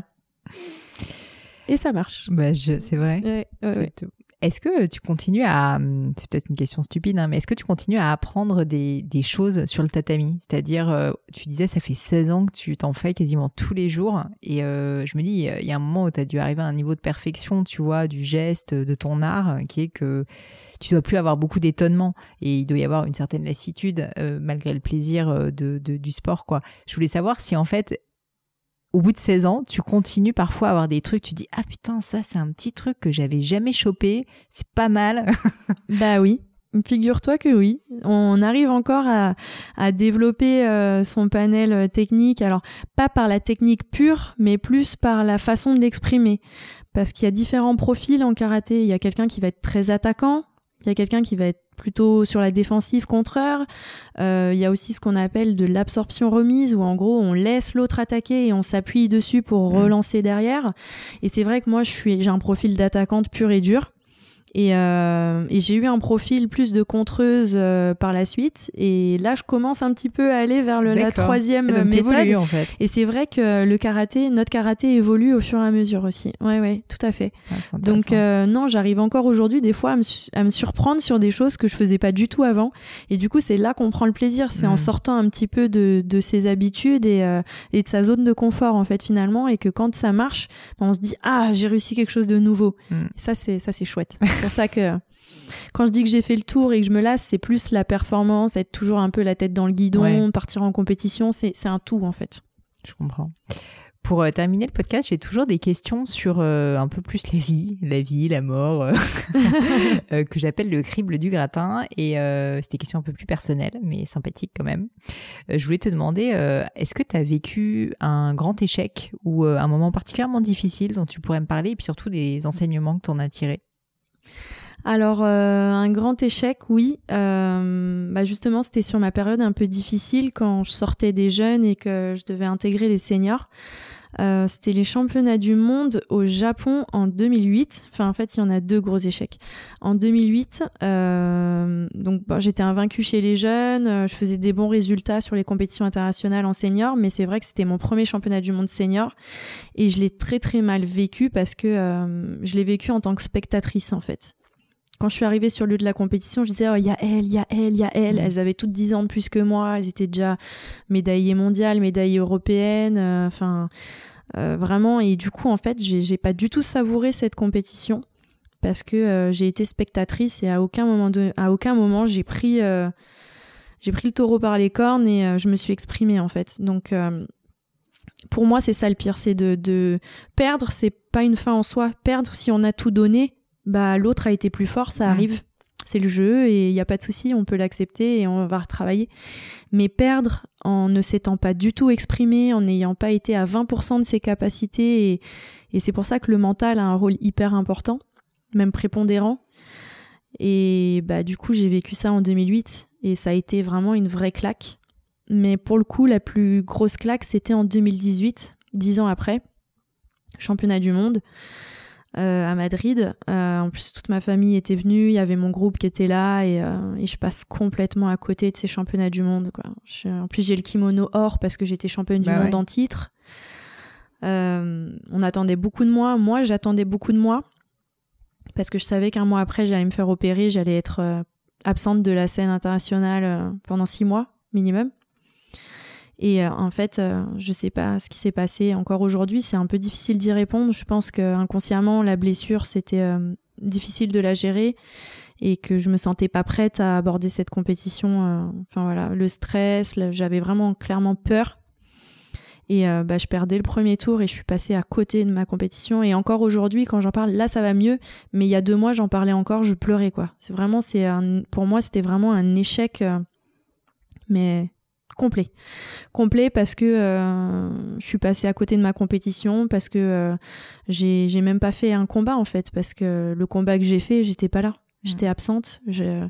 Et ça marche. C'est vrai. Ouais. Est-ce que tu continues c'est peut-être une question stupide, hein, mais est-ce que tu continues à apprendre des choses sur le tatami? C'est-à-dire, tu disais, ça fait 16 ans que tu t'en fais quasiment tous les jours, et je me dis, il y a un moment où tu as dû arriver à un niveau de perfection, tu vois, du geste, de ton art, qui est que tu dois plus avoir beaucoup d'étonnement, et il doit y avoir une certaine lassitude, malgré le plaisir du sport, quoi. Je voulais savoir si, en fait, au bout de 16 ans, tu continues parfois à avoir des trucs, tu dis « Ah putain, ça c'est un petit truc que j'avais jamais chopé, c'est pas mal ». Bah oui, figure-toi que oui. On arrive encore à développer son panel technique, alors pas par la technique pure, mais plus par la façon de l'exprimer. Parce qu'il y a différents profils en karaté. Il y a quelqu'un qui va être très attaquant, il y a quelqu'un qui va être plutôt sur la défensive contreur. Il y a aussi ce qu'on appelle de l'absorption remise, où en gros on laisse l'autre attaquer et on s'appuie dessus pour relancer derrière. Et c'est vrai que moi j'ai un profil d'attaquante pure et dure. Et j'ai eu un profil plus de contreuse par la suite, et là je commence un petit peu à aller vers la troisième méthode, en fait. Et c'est vrai que notre karaté évolue au fur et à mesure aussi. Ouais, tout à fait. Donc non, j'arrive encore aujourd'hui des fois à me surprendre sur des choses que je faisais pas du tout avant, et du coup c'est là qu'on prend le plaisir, c'est en sortant un petit peu de ses habitudes et de sa zone de confort en fait finalement, et que quand ça marche, on se dit ah, j'ai réussi quelque chose de nouveau. Ça c'est chouette. C'est pour ça que quand je dis que j'ai fait le tour et que je me lasse, c'est plus la performance, être toujours un peu la tête dans le guidon, partir en compétition, c'est un tout en fait. Je comprends. Pour terminer le podcast, j'ai toujours des questions sur un peu plus la vie, la mort, que j'appelle le crible du gratin. Et c'est des questions un peu plus personnelles, mais sympathiques quand même. Je voulais te demander, est-ce que tu as vécu un grand échec ou un moment particulièrement difficile dont tu pourrais me parler, et puis surtout des enseignements que tu en as tirés? Alors, un grand échec, oui. Justement, c'était sur ma période un peu difficile quand je sortais des jeunes et que je devais intégrer les seniors. C'était les championnats du monde au Japon en 2008. Enfin, en fait, il y en a 2 gros échecs. En 2008, j'étais invaincue chez les jeunes. Je faisais des bons résultats sur les compétitions internationales en senior, mais c'est vrai que c'était mon premier championnat du monde senior. Et je l'ai très, très mal vécu parce que je l'ai vécu en tant que spectatrice, en fait. Quand je suis arrivée sur le lieu de la compétition, je disais « il y a elle, il y a elle, il y a elle ». Elles avaient toutes 10 ans de plus que moi. Elles étaient déjà médaillées mondiales, médaillées européennes. Vraiment. Et du coup, en fait, j'ai pas du tout savouré cette compétition parce que j'ai été spectatrice et à aucun moment j'ai pris le taureau par les cornes et je me suis exprimée, en fait. Donc, pour moi, c'est ça le pire. C'est de perdre, c'est pas une fin en soi. Perdre, si on a tout donné, l'autre a été plus fort, ça arrive, c'est le jeu et il n'y a pas de souci, on peut l'accepter et on va retravailler. Mais perdre en ne s'étant pas du tout exprimé, en n'ayant pas été à 20% de ses capacités, et c'est pour ça que le mental a un rôle hyper important, même prépondérant. Et du coup, j'ai vécu ça en 2008 et ça a été vraiment une vraie claque. Mais pour le coup, la plus grosse claque, c'était en 2018, 10 ans après, championnat du monde. À Madrid. En plus, toute ma famille était venue, il y avait mon groupe qui était là et je passe complètement à côté de ces championnats du monde, quoi. En plus, j'ai le kimono or parce que j'étais championne du monde en titre. On attendait beaucoup de moi. Moi, j'attendais beaucoup de moi parce que je savais qu'un mois après, j'allais me faire opérer, j'allais être absente de la scène internationale pendant 6 mois minimum. Et en fait, je sais pas ce qui s'est passé encore aujourd'hui. C'est un peu difficile d'y répondre. Je pense qu'inconsciemment, la blessure, c'était difficile de la gérer et que je me sentais pas prête à aborder cette compétition. Le stress, j'avais vraiment clairement peur. Et je perdais le premier tour et je suis passée à côté de ma compétition. Et encore aujourd'hui, quand j'en parle, là, ça va mieux. Mais il y a 2 mois, j'en parlais encore, je pleurais, quoi. Pour moi, c'était vraiment un échec, mais complet parce que je suis passée à côté de ma compétition, parce que j'ai même pas fait un combat, en fait, parce que le combat que j'ai fait, j'étais pas là, j'étais absente,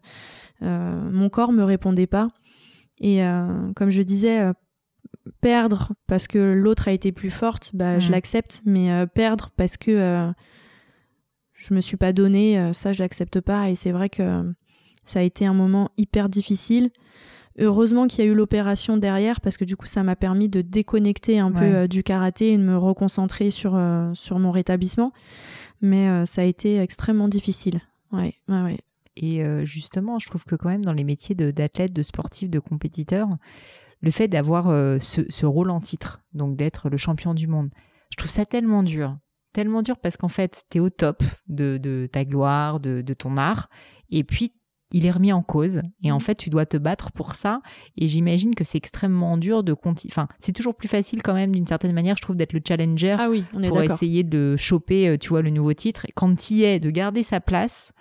mon corps me répondait pas et comme je disais, perdre parce que l'autre a été plus forte, je l'accepte, mais perdre parce que je me suis pas donnée, ça je l'accepte pas. Et c'est vrai que ça a été un moment hyper difficile. Heureusement qu'il y a eu l'opération derrière parce que du coup ça m'a permis de déconnecter un peu du karaté et de me reconcentrer sur mon rétablissement. Mais ça a été extrêmement difficile. Ouais. Et justement, je trouve que quand même dans les métiers d'athlète, de sportif, de compétiteur, le fait d'avoir ce rôle en titre, donc d'être le champion du monde, je trouve ça tellement dur parce qu'en fait t'es au top de ta gloire, de ton art, et puis il est remis en cause et en fait tu dois te battre pour ça. Et j'imagine que c'est extrêmement dur de c'est toujours plus facile quand même d'une certaine manière, je trouve, d'être le challenger pour essayer de choper le nouveau titre. Et quand tu y es, de garder sa place,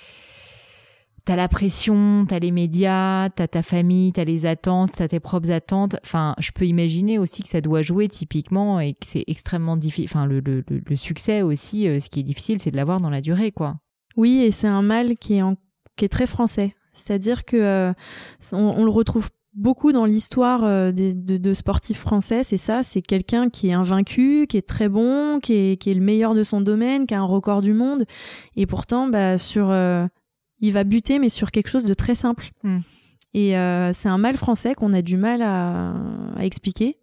t'as la pression, t'as les médias, t'as ta famille, t'as les attentes, t'as tes propres attentes. Enfin, je peux imaginer aussi que ça doit jouer typiquement et que c'est extrêmement difficile. Enfin, le succès aussi, ce qui est difficile, c'est de l'avoir dans la durée, quoi. Oui, et c'est un mal qui est très français. C'est-à-dire que on le retrouve beaucoup dans l'histoire de sportifs français. C'est ça, c'est quelqu'un qui est invaincu, qui est très bon, qui est le meilleur de son domaine, qui a un record du monde. Et pourtant, il va buter, mais sur quelque chose de très simple. Et c'est un mal français qu'on a du mal à expliquer.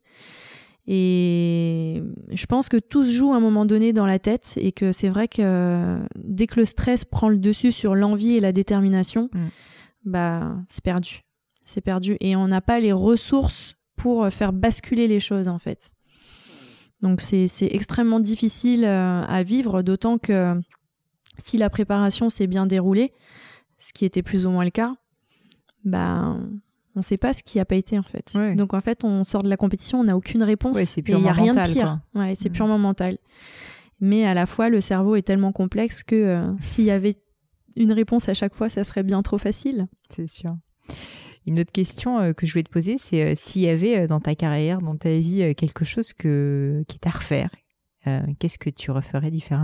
Et je pense que tout se joue à un moment donné dans la tête et que c'est vrai que dès que le stress prend le dessus sur l'envie et la détermination, c'est perdu. C'est perdu. Et on n'a pas les ressources pour faire basculer les choses, en fait. Donc c'est extrêmement difficile à vivre, d'autant que si la préparation s'est bien déroulée, ce qui était plus ou moins le cas, on ne sait pas ce qui n'a pas été, en fait. Ouais. Donc en fait, on sort de la compétition, on n'a aucune réponse. C'est purement mental. Il n'y a rien de pire. Ouais, c'est purement mental. Mais à la fois, le cerveau est tellement complexe que s'il y avait une réponse à chaque fois, ça serait bien trop facile. C'est sûr. Une autre question que je voulais te poser, c'est s'il y avait dans ta carrière, dans ta vie, quelque chose qui est à refaire, qu'est-ce que tu referais différemment ?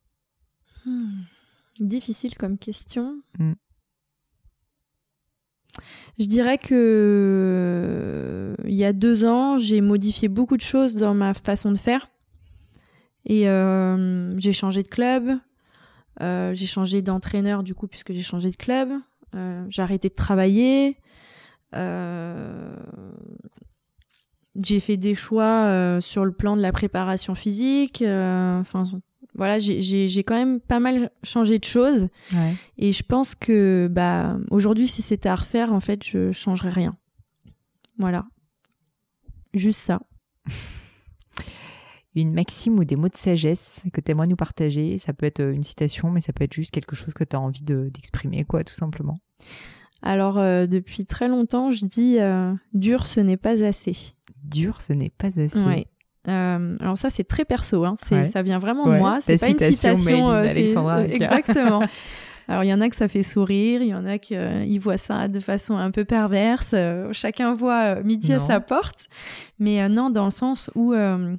Difficile comme question. Je dirais que il y a 2 ans, j'ai modifié beaucoup de choses dans ma façon de faire. Et j'ai changé de club, j'ai changé d'entraîneur du coup puisque j'ai changé de club, j'ai arrêté de travailler, j'ai fait des choix sur le plan de la préparation physique, voilà, j'ai quand même pas mal changé de choses. Ouais. Et je pense que aujourd'hui, si c'était à refaire, en fait, je changerais rien. Voilà. Juste ça. Une maxime ou des mots de sagesse que tu aimerais nous partager. Ça peut être une citation, mais ça peut être juste quelque chose que tu as envie d'exprimer, quoi, tout simplement. Alors, depuis très longtemps, je dis dur, ce n'est pas assez. Dur, ce n'est pas assez. Ouais. Alors ça, c'est très perso, hein. Ouais. Ça vient vraiment de moi. C'est pas une citation. Alexandra. Exactement. Alors, il y en a que ça fait sourire, il y en a qui voient ça de façon un peu perverse. Chacun voit midi à sa porte. Mais non, dans le sens où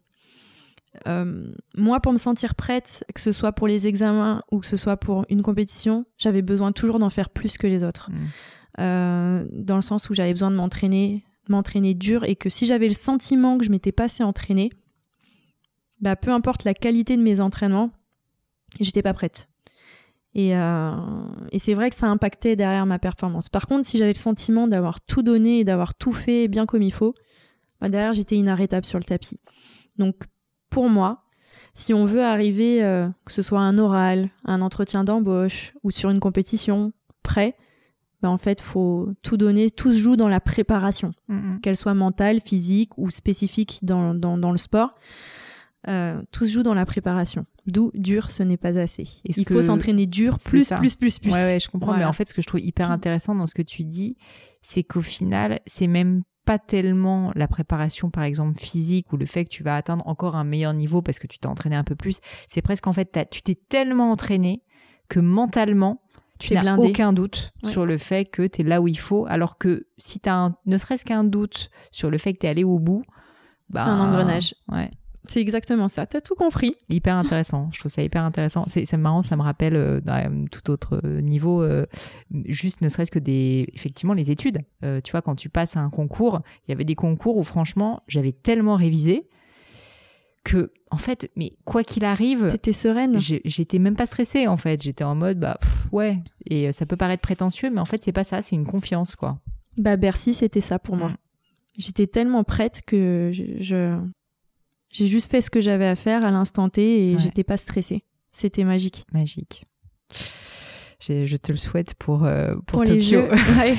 moi, pour me sentir prête, que ce soit pour les examens ou que ce soit pour une compétition, j'avais besoin toujours d'en faire plus que les autres. Dans le sens où j'avais besoin de m'entraîner dur, et que si j'avais le sentiment que je m'étais pas assez entraînée, peu importe la qualité de mes entraînements, j'étais pas prête. Et c'est vrai que ça impactait derrière ma performance. Par contre, si j'avais le sentiment d'avoir tout donné et d'avoir tout fait bien comme il faut, derrière j'étais inarrêtable sur le tapis. Donc pour moi, si on veut arriver, que ce soit à un oral, un entretien d'embauche ou sur une compétition, prêt, en fait, faut tout donner. Tout se joue dans la préparation, qu'elle soit mentale, physique ou spécifique dans le sport. Tout se joue dans la préparation. D'où dur, ce n'est pas assez. Il faut s'entraîner dur, plus. Ouais, je comprends. Voilà. Mais en fait, ce que je trouve hyper intéressant dans ce que tu dis, c'est qu'au final, c'est même pas tellement la préparation, par exemple, physique, ou le fait que tu vas atteindre encore un meilleur niveau parce que tu t'es entraîné un peu plus. C'est presque, en fait, tu t'es tellement entraîné que mentalement, tu n'as aucun doute sur le fait que tu es là où il faut, alors que si tu as ne serait-ce qu'un doute sur le fait que tu es allé au bout, c'est un engrenage. Ouais. C'est exactement ça, t'as tout compris. Hyper intéressant, je trouve ça hyper intéressant. C'est marrant, ça me rappelle d'un tout autre niveau, juste ne serait-ce que effectivement les études. Tu vois, quand tu passes à un concours, il y avait des concours où franchement, j'avais tellement révisé que, en fait, mais quoi qu'il arrive, t'étais sereine. J'étais même pas stressée, en fait. J'étais en mode, ouais. Et ça peut paraître prétentieux, mais en fait, c'est pas ça, c'est une confiance, quoi. Bercy, c'était ça pour moi. J'étais tellement prête que j'ai juste fait ce que j'avais à faire à l'instant T et j'étais pas stressée. C'était magique. Magique. Je te le souhaite pour les Tokyo. Jeux. Ouais.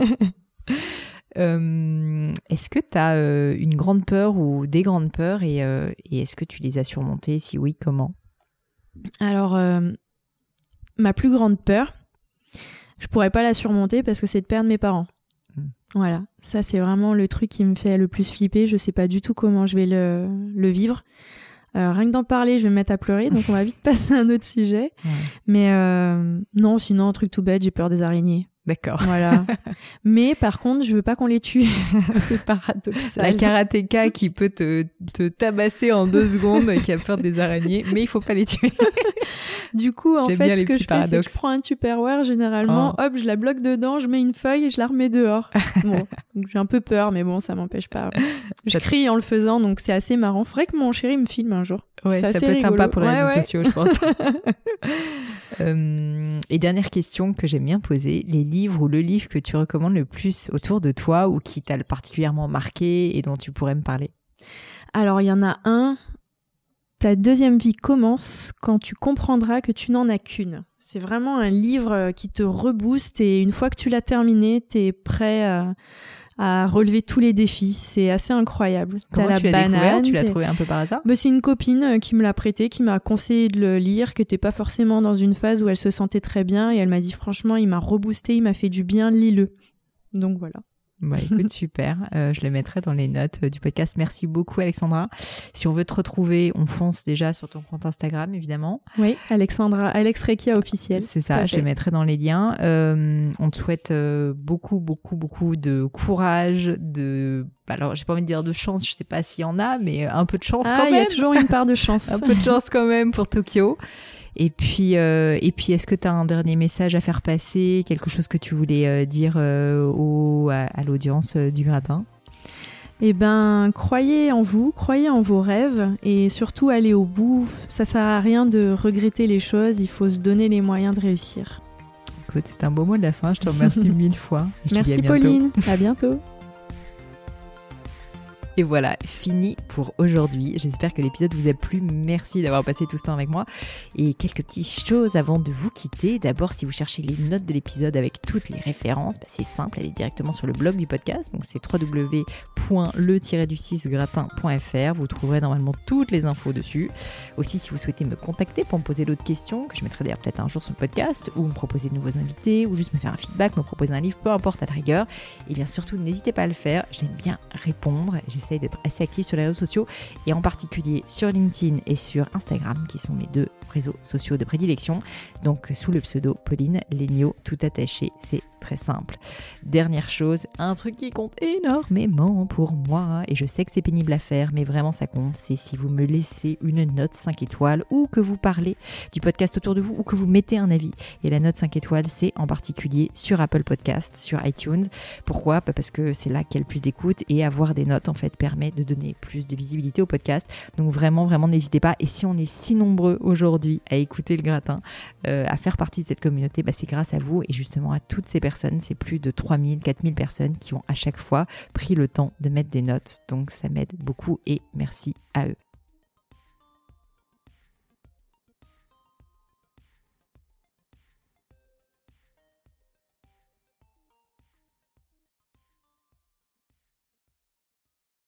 Est-ce que tu as une grande peur ou des grandes peurs et est-ce que tu les as surmontées? Si oui, comment? Alors, ma plus grande peur, je pourrais pas la surmonter parce que c'est de perdre mes parents. Voilà, ça c'est vraiment le truc qui me fait le plus flipper. Je sais pas du tout comment je vais le vivre. Rien que d'en parler, je vais me mettre à pleurer, donc on va vite passer à un autre sujet. Ouais. Mais non, sinon, un truc tout bête, j'ai peur des araignées. D'accord. Voilà. Mais par contre, je veux pas qu'on les tue. C'est paradoxal. La karatéka qui peut te tabasser en 2 secondes, qui a peur des araignées, mais il faut pas les tuer. Du coup, en fait, ce que je fais, c'est que je prends un Tupperware, généralement, hop, je la bloque dedans, je mets une feuille et je la remets dehors. Bon, donc j'ai un peu peur, mais bon, ça m'empêche pas. Je crie en le faisant, donc c'est assez marrant. Faudrait que mon chéri me filme un jour. Ouais, ça peut être sympa pour les réseaux sociaux, je pense. Et dernière question que j'aime bien poser, les livres ou le livre que tu recommandes le plus autour de toi ou qui t'a particulièrement marqué et dont tu pourrais me parler? Alors, il y en a un. Ta deuxième vie commence quand tu comprendras que tu n'en as qu'une. C'est vraiment un livre qui te rebooste et une fois que tu l'as terminé, t'es prêt à relever tous les défis. C'est assez incroyable. Comment tu l'as découvert? Tu l'as trouvé un peu par hasard? C'est une copine qui me l'a prêté, qui m'a conseillé de le lire, qui n'était pas forcément dans une phase où elle se sentait très bien et elle m'a dit franchement, il m'a reboosté, il m'a fait du bien, lis-le. Donc voilà. Bah, écoute, super. Je le mettrai dans les notes du podcast. Merci beaucoup, Alexandra. Si on veut te retrouver, on fonce déjà sur ton compte Instagram, évidemment. Oui, Alexandra, Alex Rekia officiel. C'est ça, je les mettrai dans les liens. On te souhaite beaucoup de courage, alors, j'ai pas envie de dire de chance, je sais pas s'il y en a, mais un peu de chance quand même. Il y a toujours une part de chance. Un peu de chance quand même pour Tokyo. Et puis est-ce que tu as un dernier message à faire passer, quelque chose que tu voulais dire à l'audience du gratin? Eh ben, croyez en vous, croyez en vos rêves et surtout allez au bout. Ça sert à rien de regretter les choses, il faut se donner les moyens de réussir. Écoute, c'est un beau mot de la fin, je te remercie 1000 fois. Merci Pauline, à bientôt. Et voilà, fini pour aujourd'hui. J'espère que l'épisode vous a plu. Merci d'avoir passé tout ce temps avec moi. Et quelques petites choses avant de vous quitter. D'abord, si vous cherchez les notes de l'épisode avec toutes les références, c'est simple, allez directement sur le blog du podcast. Donc c'est www.le-du6gratin.fr. Vous trouverez normalement toutes les infos dessus. Aussi, si vous souhaitez me contacter pour me poser d'autres questions, que je mettrai d'ailleurs peut-être un jour sur le podcast, ou me proposer de nouveaux invités, ou juste me faire un feedback, me proposer un livre, peu importe à la rigueur, et bien surtout, n'hésitez pas à le faire. J'aime bien répondre. J'essaye d'être assez active sur les réseaux sociaux et en particulier sur LinkedIn et sur Instagram qui sont mes 2 réseaux sociaux de prédilection. Donc sous le pseudo Pauline Léniaud, tout attaché, c'est très simple. Dernière chose, un truc qui compte énormément pour moi et je sais que c'est pénible à faire mais vraiment ça compte, c'est si vous me laissez une note 5 étoiles ou que vous parlez du podcast autour de vous ou que vous mettez un avis. Et la note 5 étoiles, c'est en particulier sur Apple Podcast, sur iTunes. Pourquoi ? Parce que c'est là qu'il y a le plus d'écoute et avoir des notes en fait permet de donner plus de visibilité au podcast. Donc vraiment n'hésitez pas. Et si on est si nombreux aujourd'hui à écouter le gratin, à faire partie de cette communauté, c'est grâce à vous et justement à toutes ces personnes. C'est plus de 3000, 4000 personnes qui ont à chaque fois pris le temps de mettre des notes. Donc ça m'aide beaucoup et merci à eux.